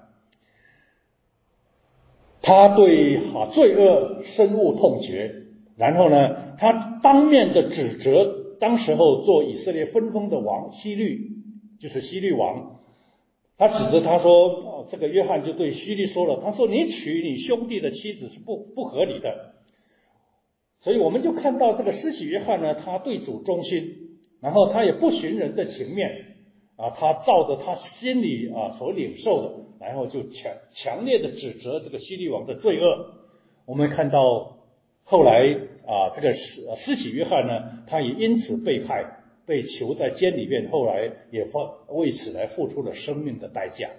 [SPEAKER 2] 他对罪恶深恶痛绝，然后呢他当面的指责当时候做以色列分封的王希律就是希律王，他指着他说，这个约翰就对希律说了，他说你娶你兄弟的妻子是不合理的。所以我们就看到这个施洗约翰呢，他对主忠心，然后他也不寻人的情面他照着他心里所领受的，然后就强烈的指责这个希律王的罪恶。我们看到后来这个施洗约翰呢，他也因此被害，被囚在监里面，后来也为此来付出了生命的代价。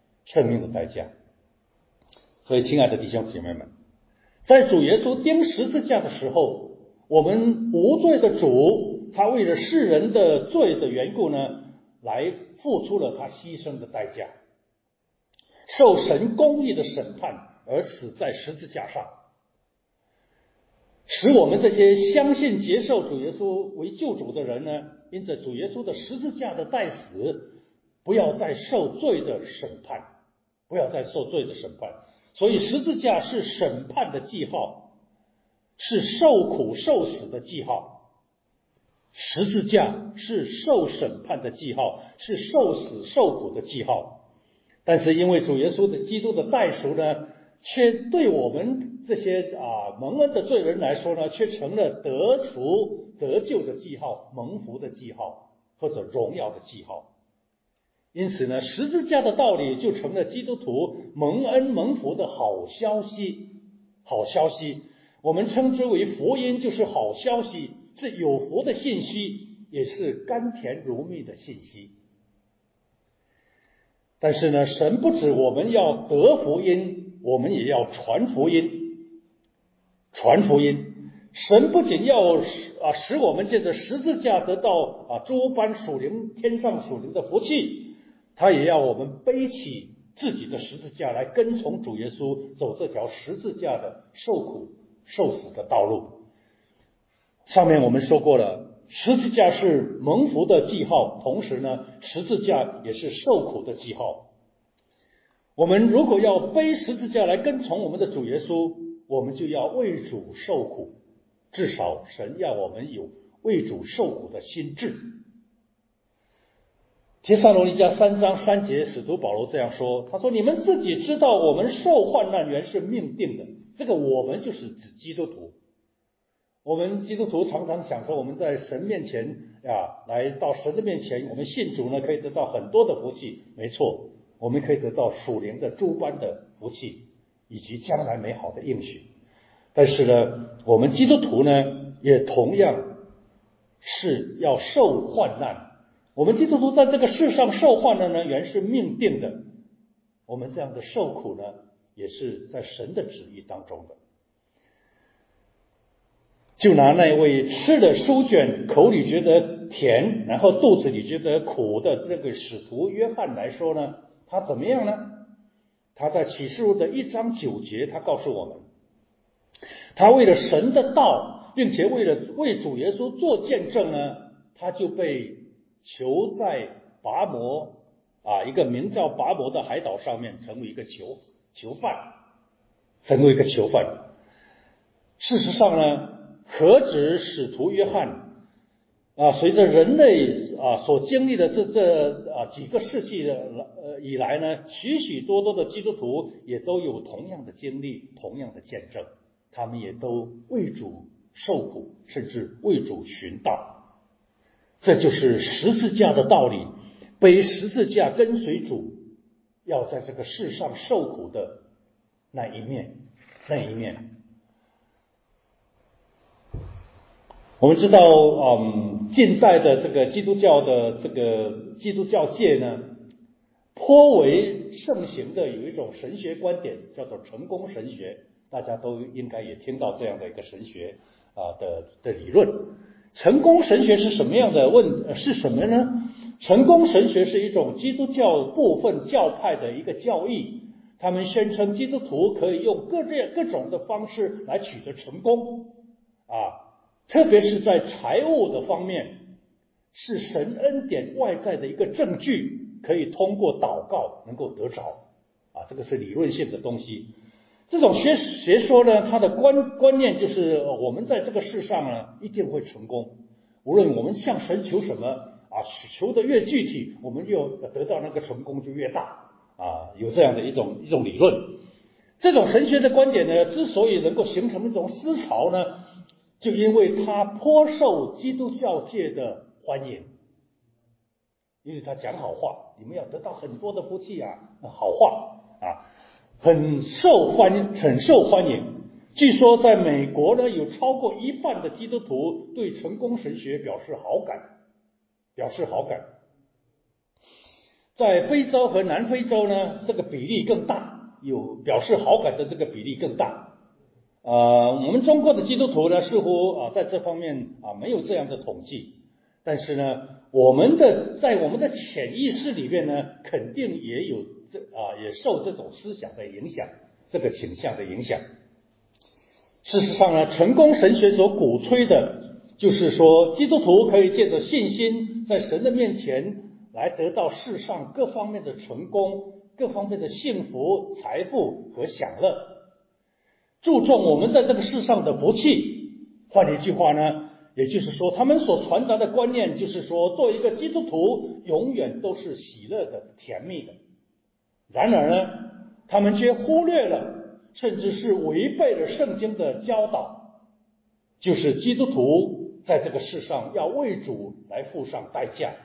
[SPEAKER 2] 所以亲爱的弟兄姐妹们，在主耶稣钉十字架的时候，我们无罪的主，他为了世人的罪的缘故呢，来付出了他牺牲的代价，受神公义的审判而死在十字架上，使我们这些相信接受主耶稣为救主的人呢，因着主耶稣的十字架的代死，不要再受罪的审判。所以十字架是审判的记号，是受苦受死的记号。十字架是受审判的记号，是受死受苦的记号。但是因为主耶稣的基督的代赎呢，却对我们这些蒙恩的罪人来说呢，却成了得赎得救的记号，蒙福的记号，或者荣耀的记号。因此呢，十字架的道理就成了基督徒蒙恩蒙福的好消息。我们称之为福音，就是好消息，是有福的信息，也是甘甜如蜜的信息。但是呢，神不止我们要得福音，我们也要传福音。神不仅要使我们借着十字架得到诸般属灵天上属灵的福气，他也要我们背起自己的十字架来跟从主耶稣，走这条十字架的受苦受死的道路。上面我们说过了，十字架是蒙福的记号，同时呢，十字架也是受苦的记号。我们如果要背十字架来跟从我们的主耶稣，我们就要为主受苦，至少神要我们有为主受苦的心志。帖撒罗尼迦3章3节，使徒保罗这样说，他说，你们自己知道我们受患难原是命定的。这个我们就是指基督徒。我们基督徒常常想说，我们在神面前来到神的面前，我们信主呢，可以得到很多的福气。没错，我们可以得到属灵的诸般的福气，以及将来美好的应许。但是呢，我们基督徒呢，也同样是要受患难。我们基督徒在这个世上受患难呢，原是命定的。我们这样的受苦呢，也是在神的旨意当中的。就拿那位吃了书卷口里觉得甜，然后肚子里觉得苦的这个使徒约翰来说呢，他怎么样呢？他在启示录的1章9节，他告诉我们，他为了神的道，并且为主耶稣做见证呢，他就被囚在拔摩一个名叫拔摩的海岛上面，成为一个囚犯。事实上呢，何止使徒约翰随着人类所经历的这几个世纪以来呢，许许多多的基督徒也都有同样的经历，同样的见证，他们也都为主受苦，甚至为主寻道。这就是十字架的道理，背十字架跟随主，要在这个世上受苦的那一面。我们知道近代的这个基督教界呢，颇为盛行的有一种神学观点，叫做成功神学。大家都应该也听到这样的一个神学的理论。成功神学是什么样的是什么呢？成功神学是一种基督教部分教派的一个教义，他们宣称基督徒可以用各种的方式来取得成功特别是在财务的方面，是神恩典外在的一个证据，可以通过祷告能够得着这个是理论性的东西。这种学说呢，它的观念就是我们在这个世上呢一定会成功，无论我们向神求什么求的越具体，我们就得到那个成功就越大有这样的一种理论。这种神学的观点呢，之所以能够形成一种思潮呢，就因为它颇受基督教界的欢迎，因为他讲好话，你们要得到很多的福气好话很受欢迎。据说在美国呢，有超过一半的基督徒对成功神学表示好感。在非洲和南非洲呢，这个比例更大，有表示好感的这个比例更大。我们中国的基督徒呢，似乎在这方面没有这样的统计，但是呢，在我们的潜意识里面呢，肯定也有也受这种思想的影响，这个倾向的影响。事实上呢，成功神学所鼓吹的就是说，基督徒可以借着信心，在神的面前来得到世上各方面的成功、各方面的幸福、财富和享乐，注重我们在这个世上的福气。换一句话呢，也就是说，他们所传达的观念就是说，做一个基督徒永远都是喜乐的、甜蜜的。然而呢，他们却忽略了，甚至是违背了圣经的教导，就是基督徒在这个世上要为主来付上代价，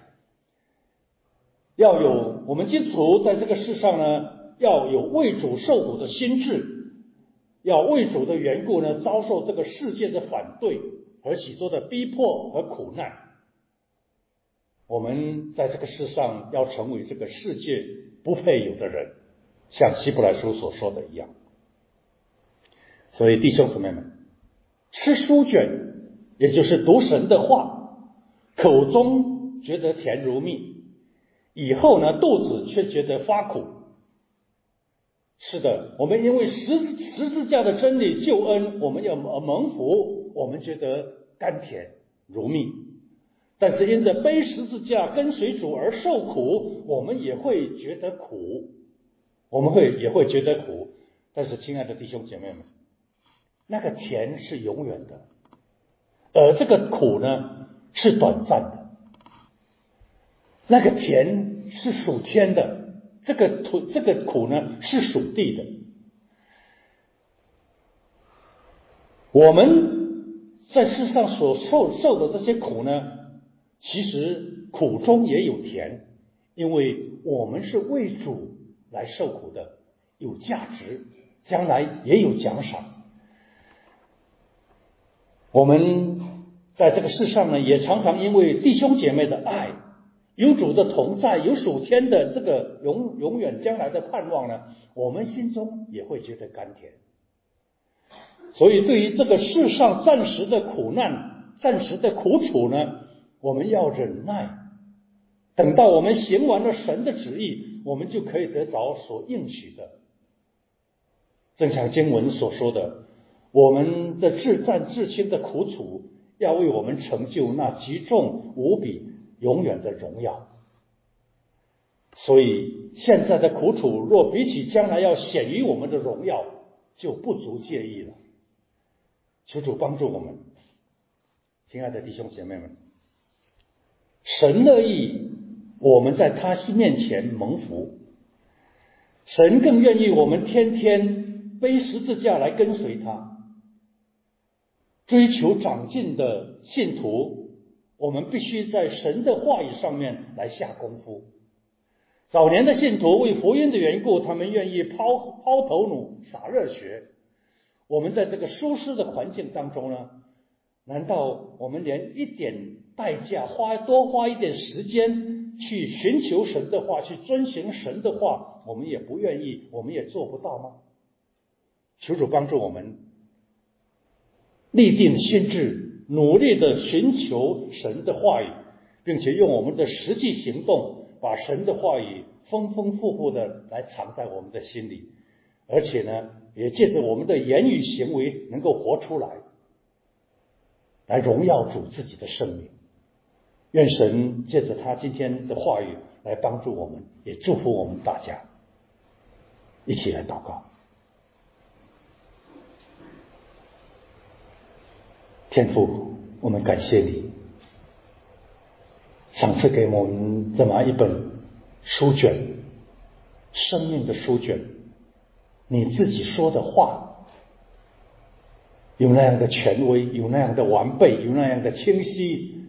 [SPEAKER 2] 我们基督徒在这个世上呢，要有为主受苦的心志，要为主的缘故呢，遭受这个世界的反对和许多的逼迫和苦难。我们在这个世上要成为这个世界不配有的人，像希伯来书所说的一样。所以弟兄姊妹们，吃书卷，也就是读神的话，口中觉得甜如蜜，以后呢，肚子却觉得发苦。是的，我们因为十字架的真理救恩，我们要蒙福，我们觉得甘甜如蜜。但是因着背十字架跟随主而受苦，我们也会觉得苦，也会觉得苦。但是亲爱的弟兄姐妹们，那个甜是永远的，而这个苦呢是短暂的。那个甜是属天的，这个苦呢是属地的。我们在世上所受的这些苦呢，其实苦中也有甜，因为我们是为主来受苦的，有价值，将来也有奖赏。我们在这个世上呢，也常常因为弟兄姐妹的爱，有主的同在，有属天的这个永远将来的盼望呢，我们心中也会觉得甘甜。所以对于这个世上暂时的苦难、暂时的苦楚呢，我们要忍耐，等到我们行完了神的旨意，我们就可以得着所应许的。正像经文所说的，我们这至暂至轻的苦楚，要为我们成就那极重无比永远的荣耀。所以现在的苦楚若比起将来要显于我们的荣耀，就不足介意了。求主帮助我们，亲爱的弟兄姐妹们，神乐意我们在他面前蒙福，神更愿意我们天天背十字架来跟随他。追求长进的信徒，我们必须在神的话语上面来下功夫。早年的信徒为福音的缘故，他们愿意抛头颅洒热血。我们在这个舒适的环境当中呢，难道我们连一点代价多花一点时间去寻求神的话，去遵行神的话，我们也不愿意，我们也做不到吗？求主帮助我们立定心志，努力的寻求神的话语，并且用我们的实际行动把神的话语丰丰富富的来藏在我们的心里，而且呢，也借着我们的言语行为能够活出来，来荣耀主自己的生命。愿神借着他今天的话语来帮助我们，也祝福我们大家。一起来祷告。天父，我们感谢你， 赏赐给我们这么一本书卷，生命的书卷，你自己说的话有那样的权威，有那样的完备，有那样的清晰。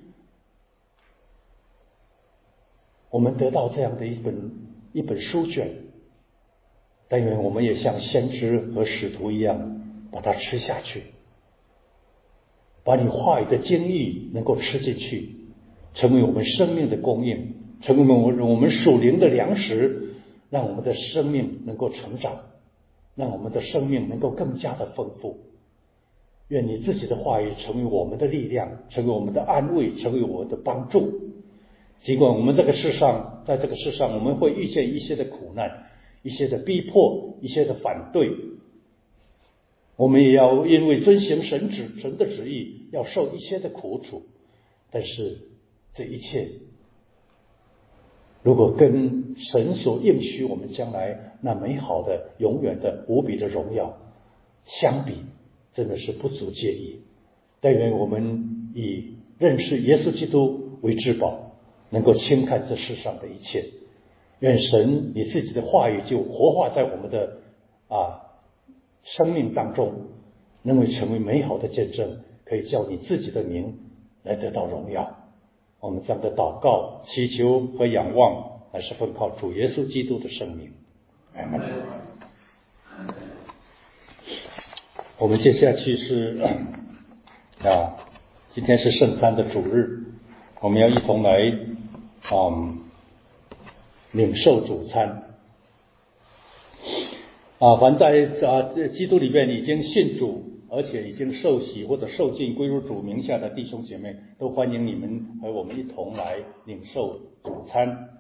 [SPEAKER 2] 我们得到这样的一本书卷，但愿我们也像先知和使徒一样把它吃下去，把你话语的精义能够吃进去，成为我们生命的供应，成为我们属灵的粮食，让我们的生命能够成长，让我们的生命能够更加的丰富。愿你自己的话语成为我们的力量，成为我们的安慰，成为我们的帮助。尽管我们在这个世上我们会遇见一些的苦难，一些的逼迫，一些的反对，我们也要因为遵行神的旨意，要受一些的苦楚。但是这一切如果跟神所应许我们将来那美好的永远的无比的荣耀相比，真的是不足介意。但愿我们以认识耶稣基督为至宝，能够轻看这世上的一切。愿神你自己的话语就活化在我们的生命当中，能够成为美好的见证，可以叫你自己的名来得到荣耀。我们这样的祷告、祈求和仰望，还是奉靠主耶稣基督的圣名。阿们。我们接下去是今天是圣餐的主日，我们要一同来领受主餐。凡在基督里面已经信主，而且已经受洗或者受浸归入主名下的弟兄姐妹，都欢迎你们和我们一同来领受主餐。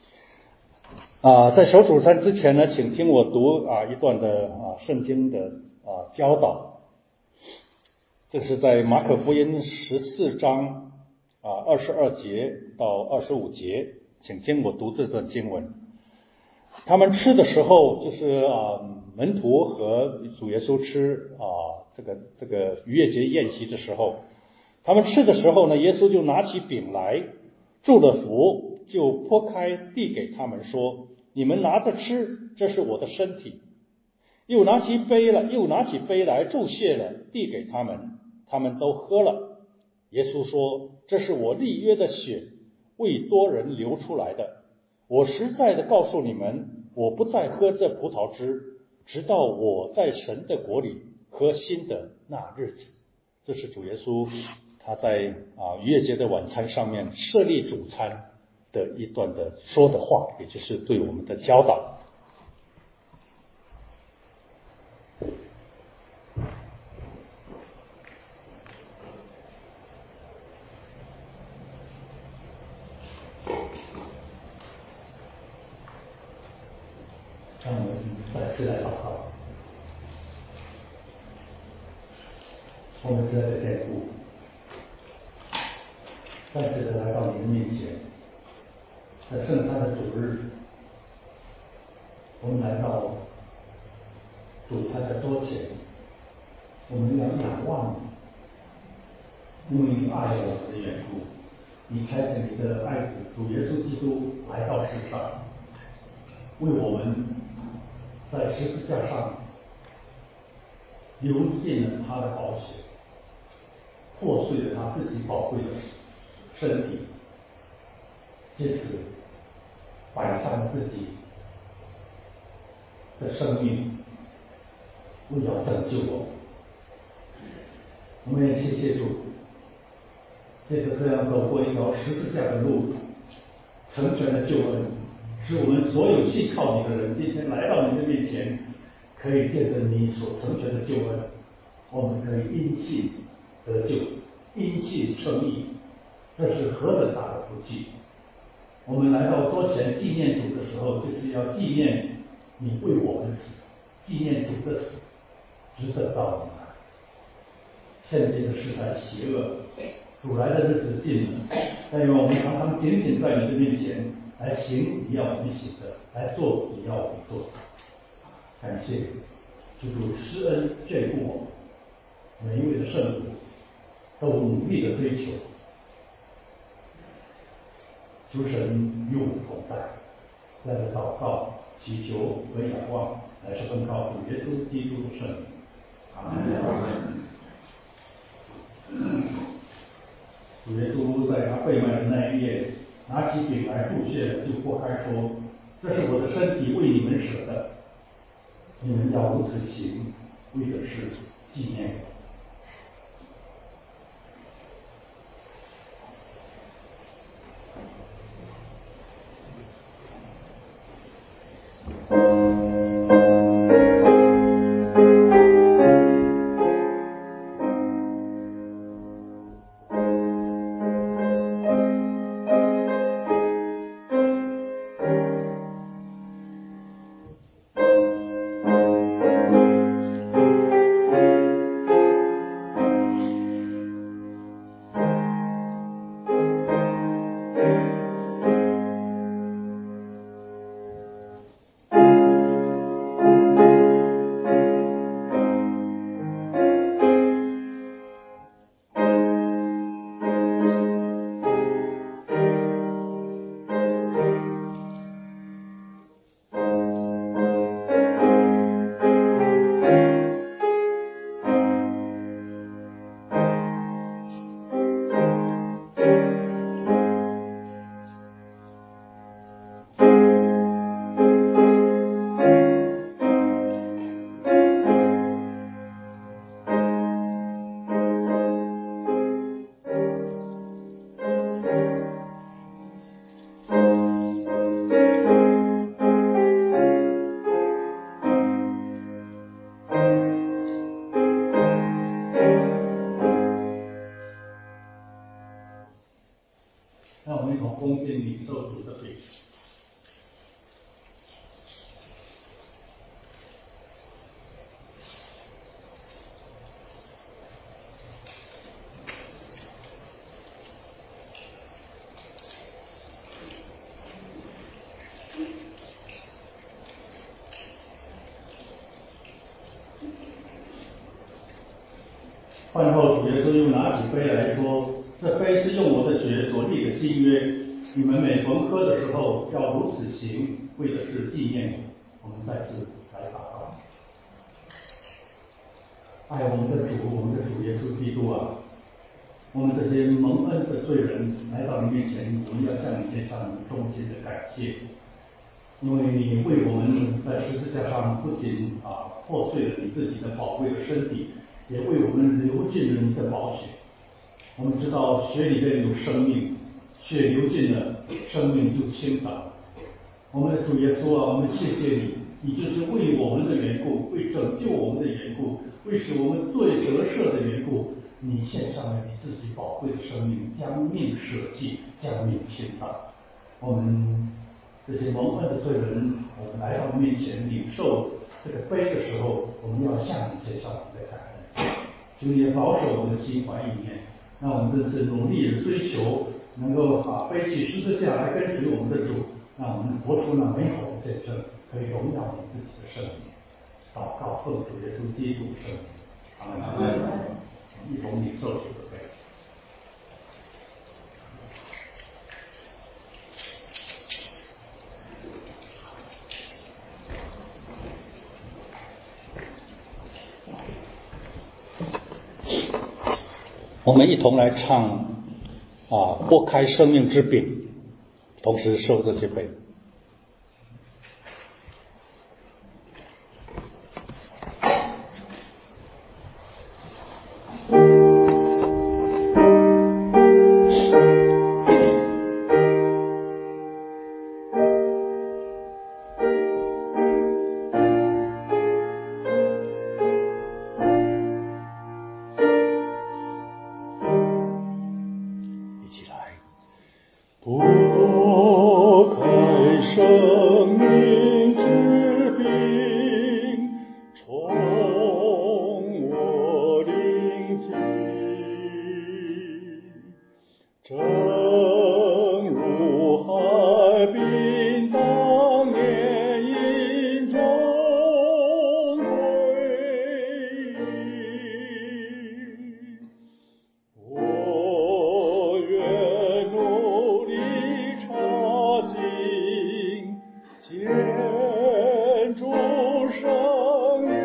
[SPEAKER 2] 在守主餐之前呢，请听我读一段的圣经的教导。这是在马可福音14章22节到25节，请听我读这段经文。他们吃的时候，就是门徒和主耶稣吃这个逾越节宴席的时候，他们吃的时候呢，耶稣就拿起饼来，祝了福，就拨开递给他们说：“你们拿着吃，这是我的身体。”又拿起杯来，祝谢了，递给他们，他们都喝了。耶稣说：“这是我立约的血，为多人流出来的。我实在的告诉你们，我不再喝这葡萄汁，直到我在神的国里喝新的那日子。”这是主耶稣他在逾越节的晚餐上面设立主餐的一段的说的话，也就是对我们的教导。让我们再次来祷告。我们亲爱的天父，再次的来到你的面前，在圣餐的主日，我们来到主餐的桌前，我们要仰望你，因为你爱我们的缘故，你差遣你的爱子主耶稣基督来到世上，为我们在十字架上流尽了他的宝血，破碎了他自己宝贵的身体，借此摆上了自己的生命，为了拯救我们。我们也谢谢主，借着这样走过一条十字架的路，成全了救恩，使我们所有信靠你的人，今天来到你的面前，可以借着你所成全的救恩，我们可以因信得救，因信称义，这是何等大的福气！我们来到桌前纪念主的时候，就是要纪念你为我们死，纪念主的死，直等到你来。现今的世代邪恶，主来的日子近了，但愿我们常常紧紧在你的面前，来行你要我们行的，来做你要我们做的。感谢主施恩眷顾我们，每一位的圣徒都努力的追求，
[SPEAKER 3] 求神与我们同在。这样的祷告、祈求和仰望，乃是奉靠主耶稣基督的圣名。阿门。主耶稣在他被卖的那一夜，拿起饼来祝谢了，就拨开说：“这是我的身体，为你们舍的，你们要如此行，为的是纪念我。”让我们一同恭敬领受主的饼。饭后，主耶稣又拿起杯来说：“这杯是用我的血所立的新约，你们每逢喝的时候，要如此行，为的是纪念我。”我们再次来祷告。爱我们的主，我们的主耶稣基督啊，我们这些蒙恩的罪人来到你面前，我们要向你献上衷心的感谢，因为你为我们在十字架上不仅破碎了你自己的宝贵的身体，也为我们流尽了你的宝血。我们知道血里面有生命，血流尽了，生命就倾倒。我们的主耶稣啊，我们谢谢你，你就是为我们的缘故，为拯救我们的缘故，为使我们罪得赦的缘故，你献上了你自己宝贵的生命，将命舍弃，将命倾倒。我们这些蒙恩的罪人，我们来到你面前领受这个杯的时候，我们要向你献上我们的感恩。求你保守我们的心怀意念，让我们这次努力的追求，能够背起十字架来跟随我们的主，让我们活出那美好的见证，可以荣耀你自己的圣名。祷告奉主耶稣基督的圣名，阿门。一同领受主的杯。
[SPEAKER 2] 我们一同来唱拨开生命之饼，同时收这些杯。拨开
[SPEAKER 4] 念主生言，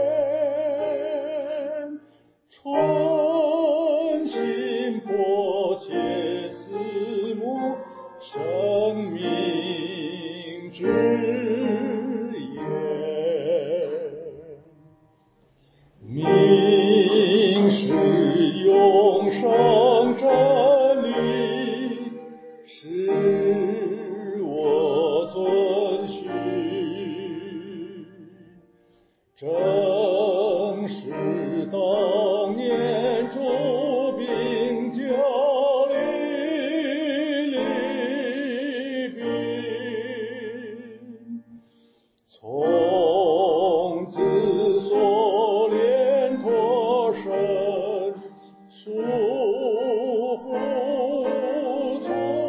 [SPEAKER 4] 纯心迫切思慕生命之言，明是永生真理，使我遵循，正是当年主并教理利宾，从子所连托身，疏忽存，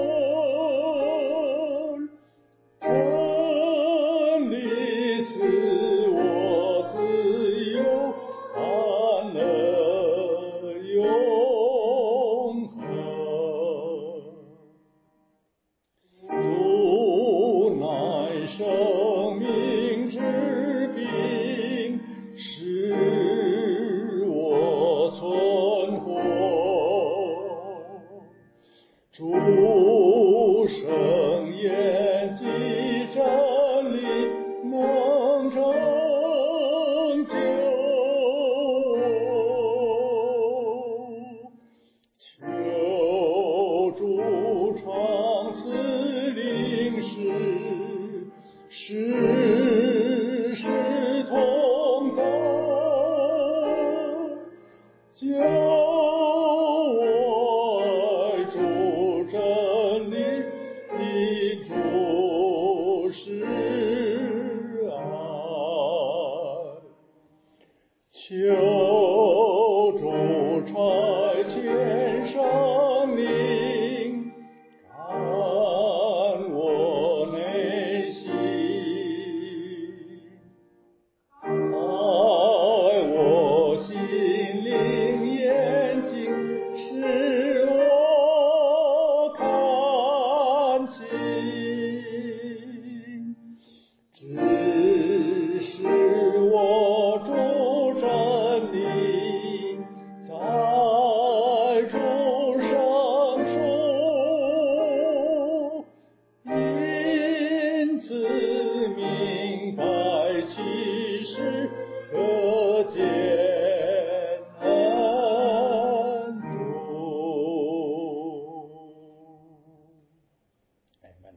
[SPEAKER 4] 真理赐我自由，安乐永恒。主乃生命之饼，使我存活。主圣言及真理，能拯救我。求主常赐灵使，时时同在，教我爱主真理，因主是爱。求主差遣圣灵，感我内心，开我心灵眼睛，使我看清，指示我主真理，在主上说，因此明白其实可见恩主。Amen。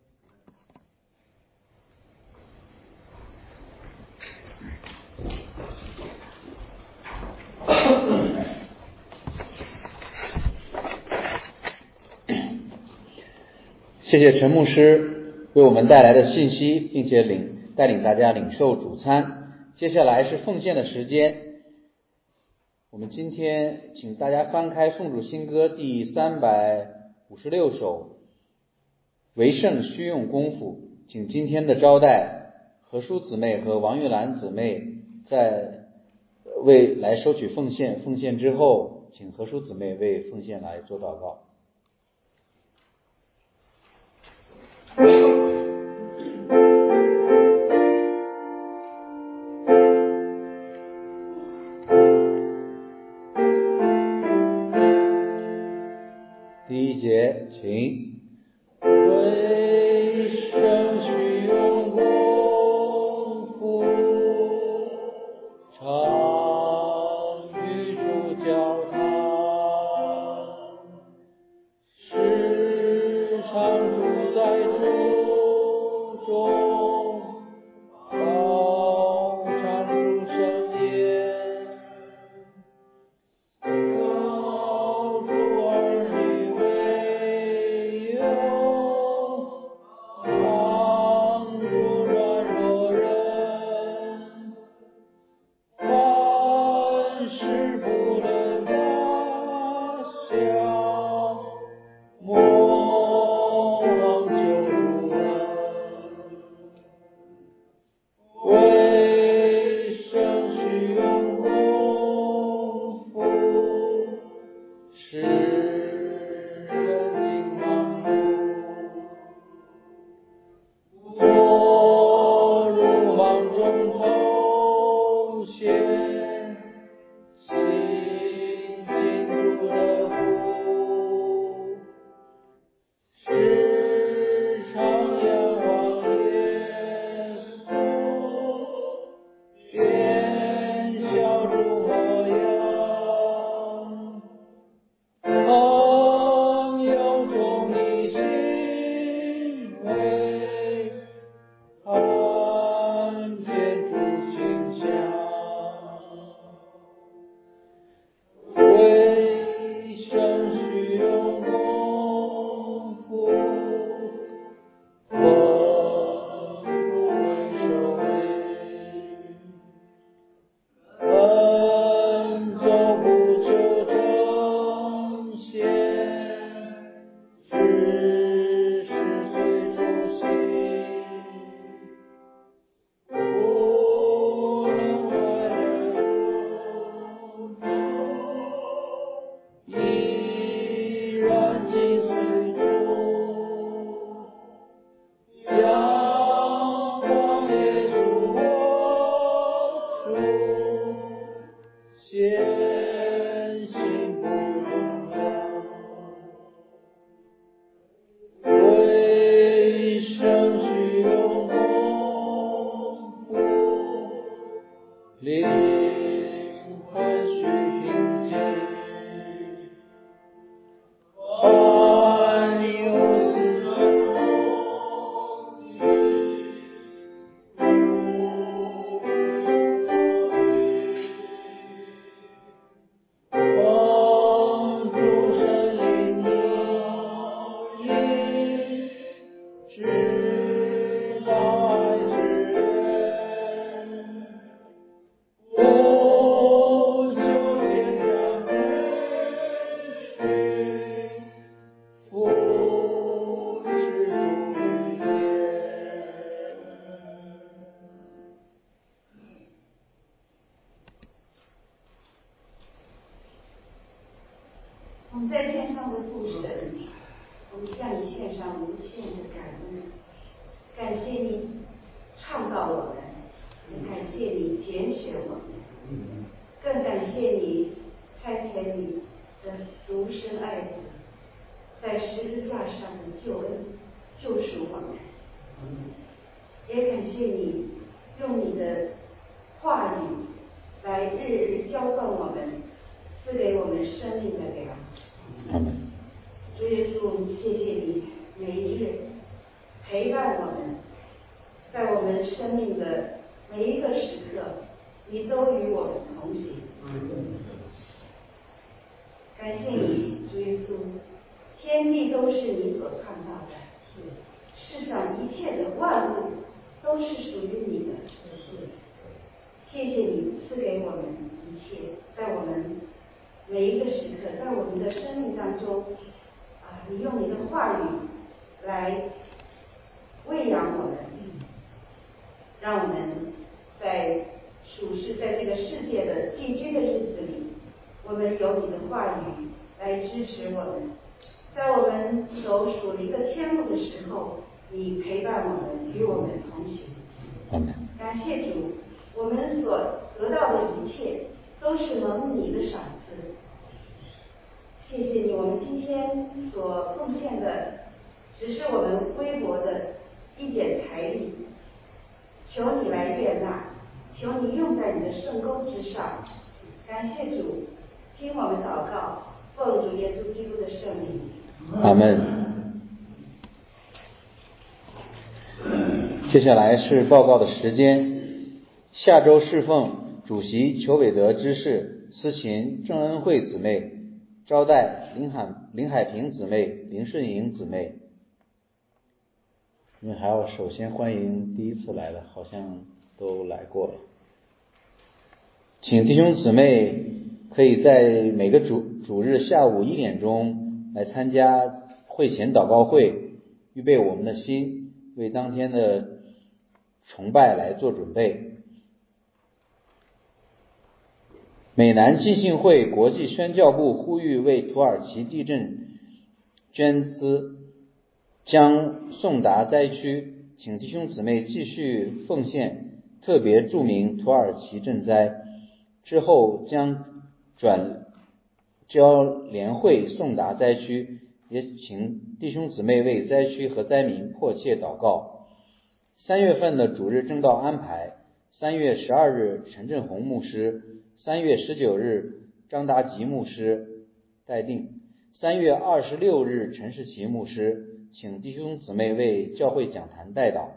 [SPEAKER 1] 谢谢陈牧师为我们带来的信息，并且带领大家领受主餐。接下来是奉献的时间，我们今天请大家翻开颂主新歌第356首，为圣需用功夫。请今天的招待何淑姊妹和王玉兰姊妹在为来收取奉献，奉献之后请何淑姊妹为奉献来做祷告。第一节，请。为圣需用功夫，常与主交谈， 灵魂须平静，万有四端恭敬，奉主神灵的引，直来之人，不求天下归去，父是主于天。
[SPEAKER 5] 我们在天上的父神，我们向你献上无限的感恩，感谢你创造我们，也感谢你拣选我们，更感谢你差遣你的独生爱子在十字架上的救恩，救赎我们，也感谢你用你的话语来日日浇灌我们，赐给我们生命的粮。
[SPEAKER 1] 阿门。
[SPEAKER 5] 主耶稣，谢谢你每一日陪伴我们，在我们生命的每一个时刻，你都与我们同行。感谢你，主耶稣，天地都是你所创造的，世上一切的万物都是属于你的。谢谢你赐给我们一切，在我们每一个时刻，在我们的生命当中，你用你的话语来喂养我们，让我们在属世在这个世界的寄居的日子里，我们有你的话语来支持我们，在我们走属灵的天路的时候，你陪伴我们，与我们同行。感谢主，我们所得到的一切都是蒙你的赏赐。谢谢你，我们今天所奉献的只是我们微薄的一点财力，求你来悦纳，求你用在你的圣工之上。感谢主，听我们祷告，奉主耶稣基督的圣名。
[SPEAKER 1] 阿门。接下来是报告的时间。下周侍奉主席裘伟德执事，司琴郑恩惠姊妹，招待林海平姊妹、林顺莹姊妹。因为还要首先欢迎第一次来的，好像都来过了。请弟兄姊妹可以在每个主日下午1点钟来参加会前祷告会，预备我们的心，为当天的崇拜来做准备。美南浸信会国际宣教部呼吁为土耳其地震捐资，将送达灾区，请弟兄姊妹继续奉献，特别注明土耳其震灾。之后将转交联会送达灾区，也请弟兄姊妹为灾区和灾民迫切祷告。3月份的主日正道安排：3月12日陈振宏牧师，3月19日张达吉牧师待定，3月26日陈世奇牧师，请弟兄姊妹为教会讲坛代祷。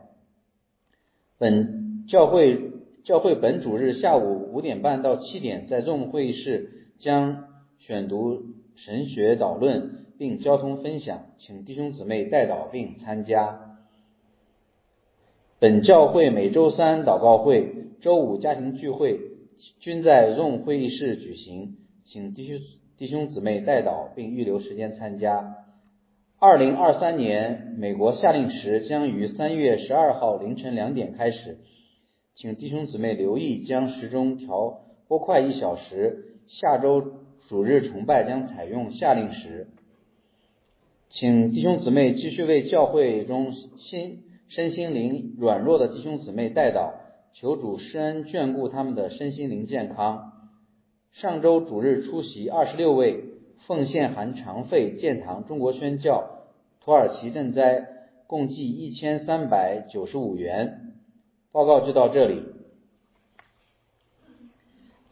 [SPEAKER 1] 教会本主日下午5点半到7点在Zoom会议室将选读神学导论并交通分享，请弟兄姊妹代祷并参加。本教会每周3祷告会、周5家庭聚会均在Zoom会议室举行，请弟兄姊妹代祷并预留时间参加。2023年美国夏令时将于3月12号凌晨2点开始，请弟兄姊妹留意将时钟调拨快1小时，下周主日崇拜将采用夏令时。请弟兄姊妹继续为教会中身心灵软弱的弟兄姊妹代祷，求主施恩眷顾他们的身心灵健康。上周主日出席26位，奉献含常费建堂中国宣教土耳其赈灾，共计1395元。报告就到这里。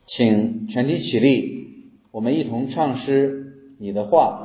[SPEAKER 1] 请全体起立，我们一同唱诗《你的话》。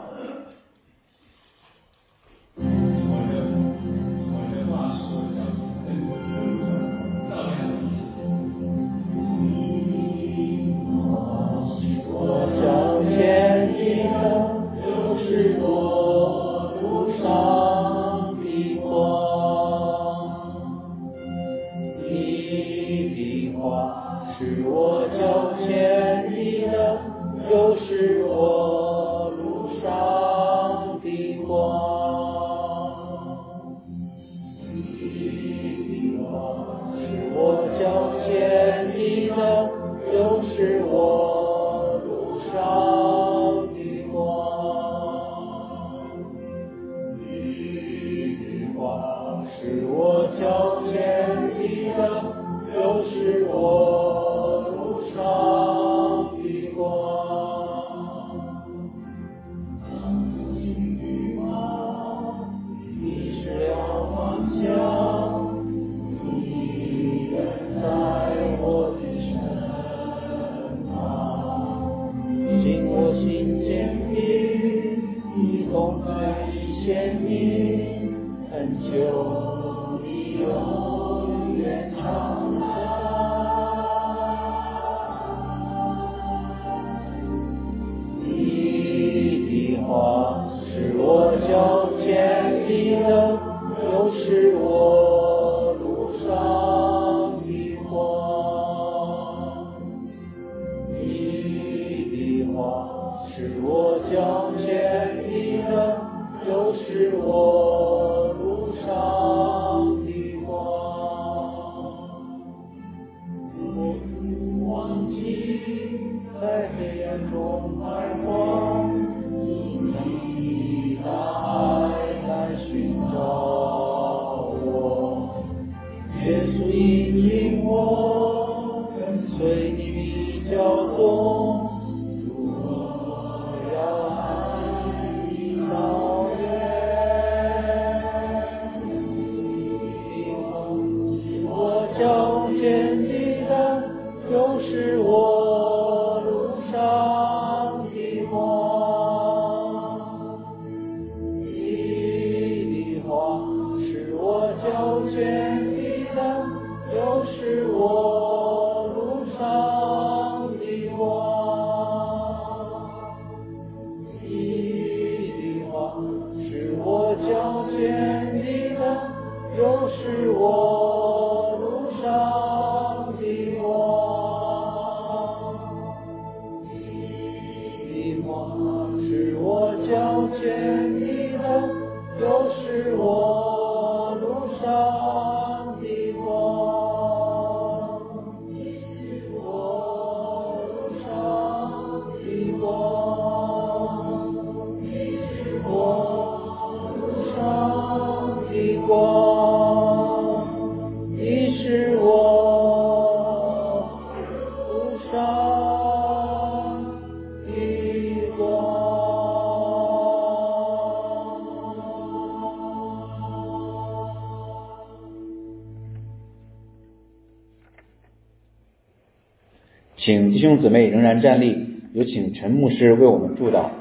[SPEAKER 1] 请弟兄姊妹仍然站立，有请陈牧师为我们祝祷。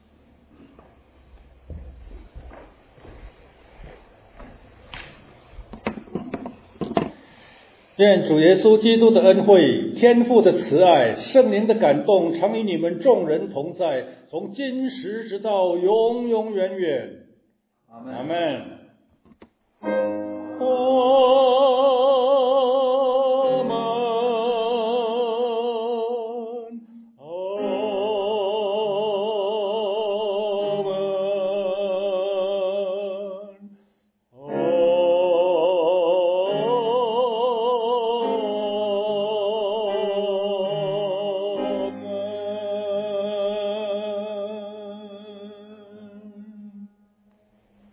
[SPEAKER 2] 愿主耶稣基督的恩惠、天父的慈爱、圣灵的感动，常与你们众人同在，从今时直到永永远远。阿们。阿们。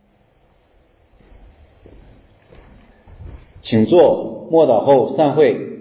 [SPEAKER 1] 请坐，默祷后散会。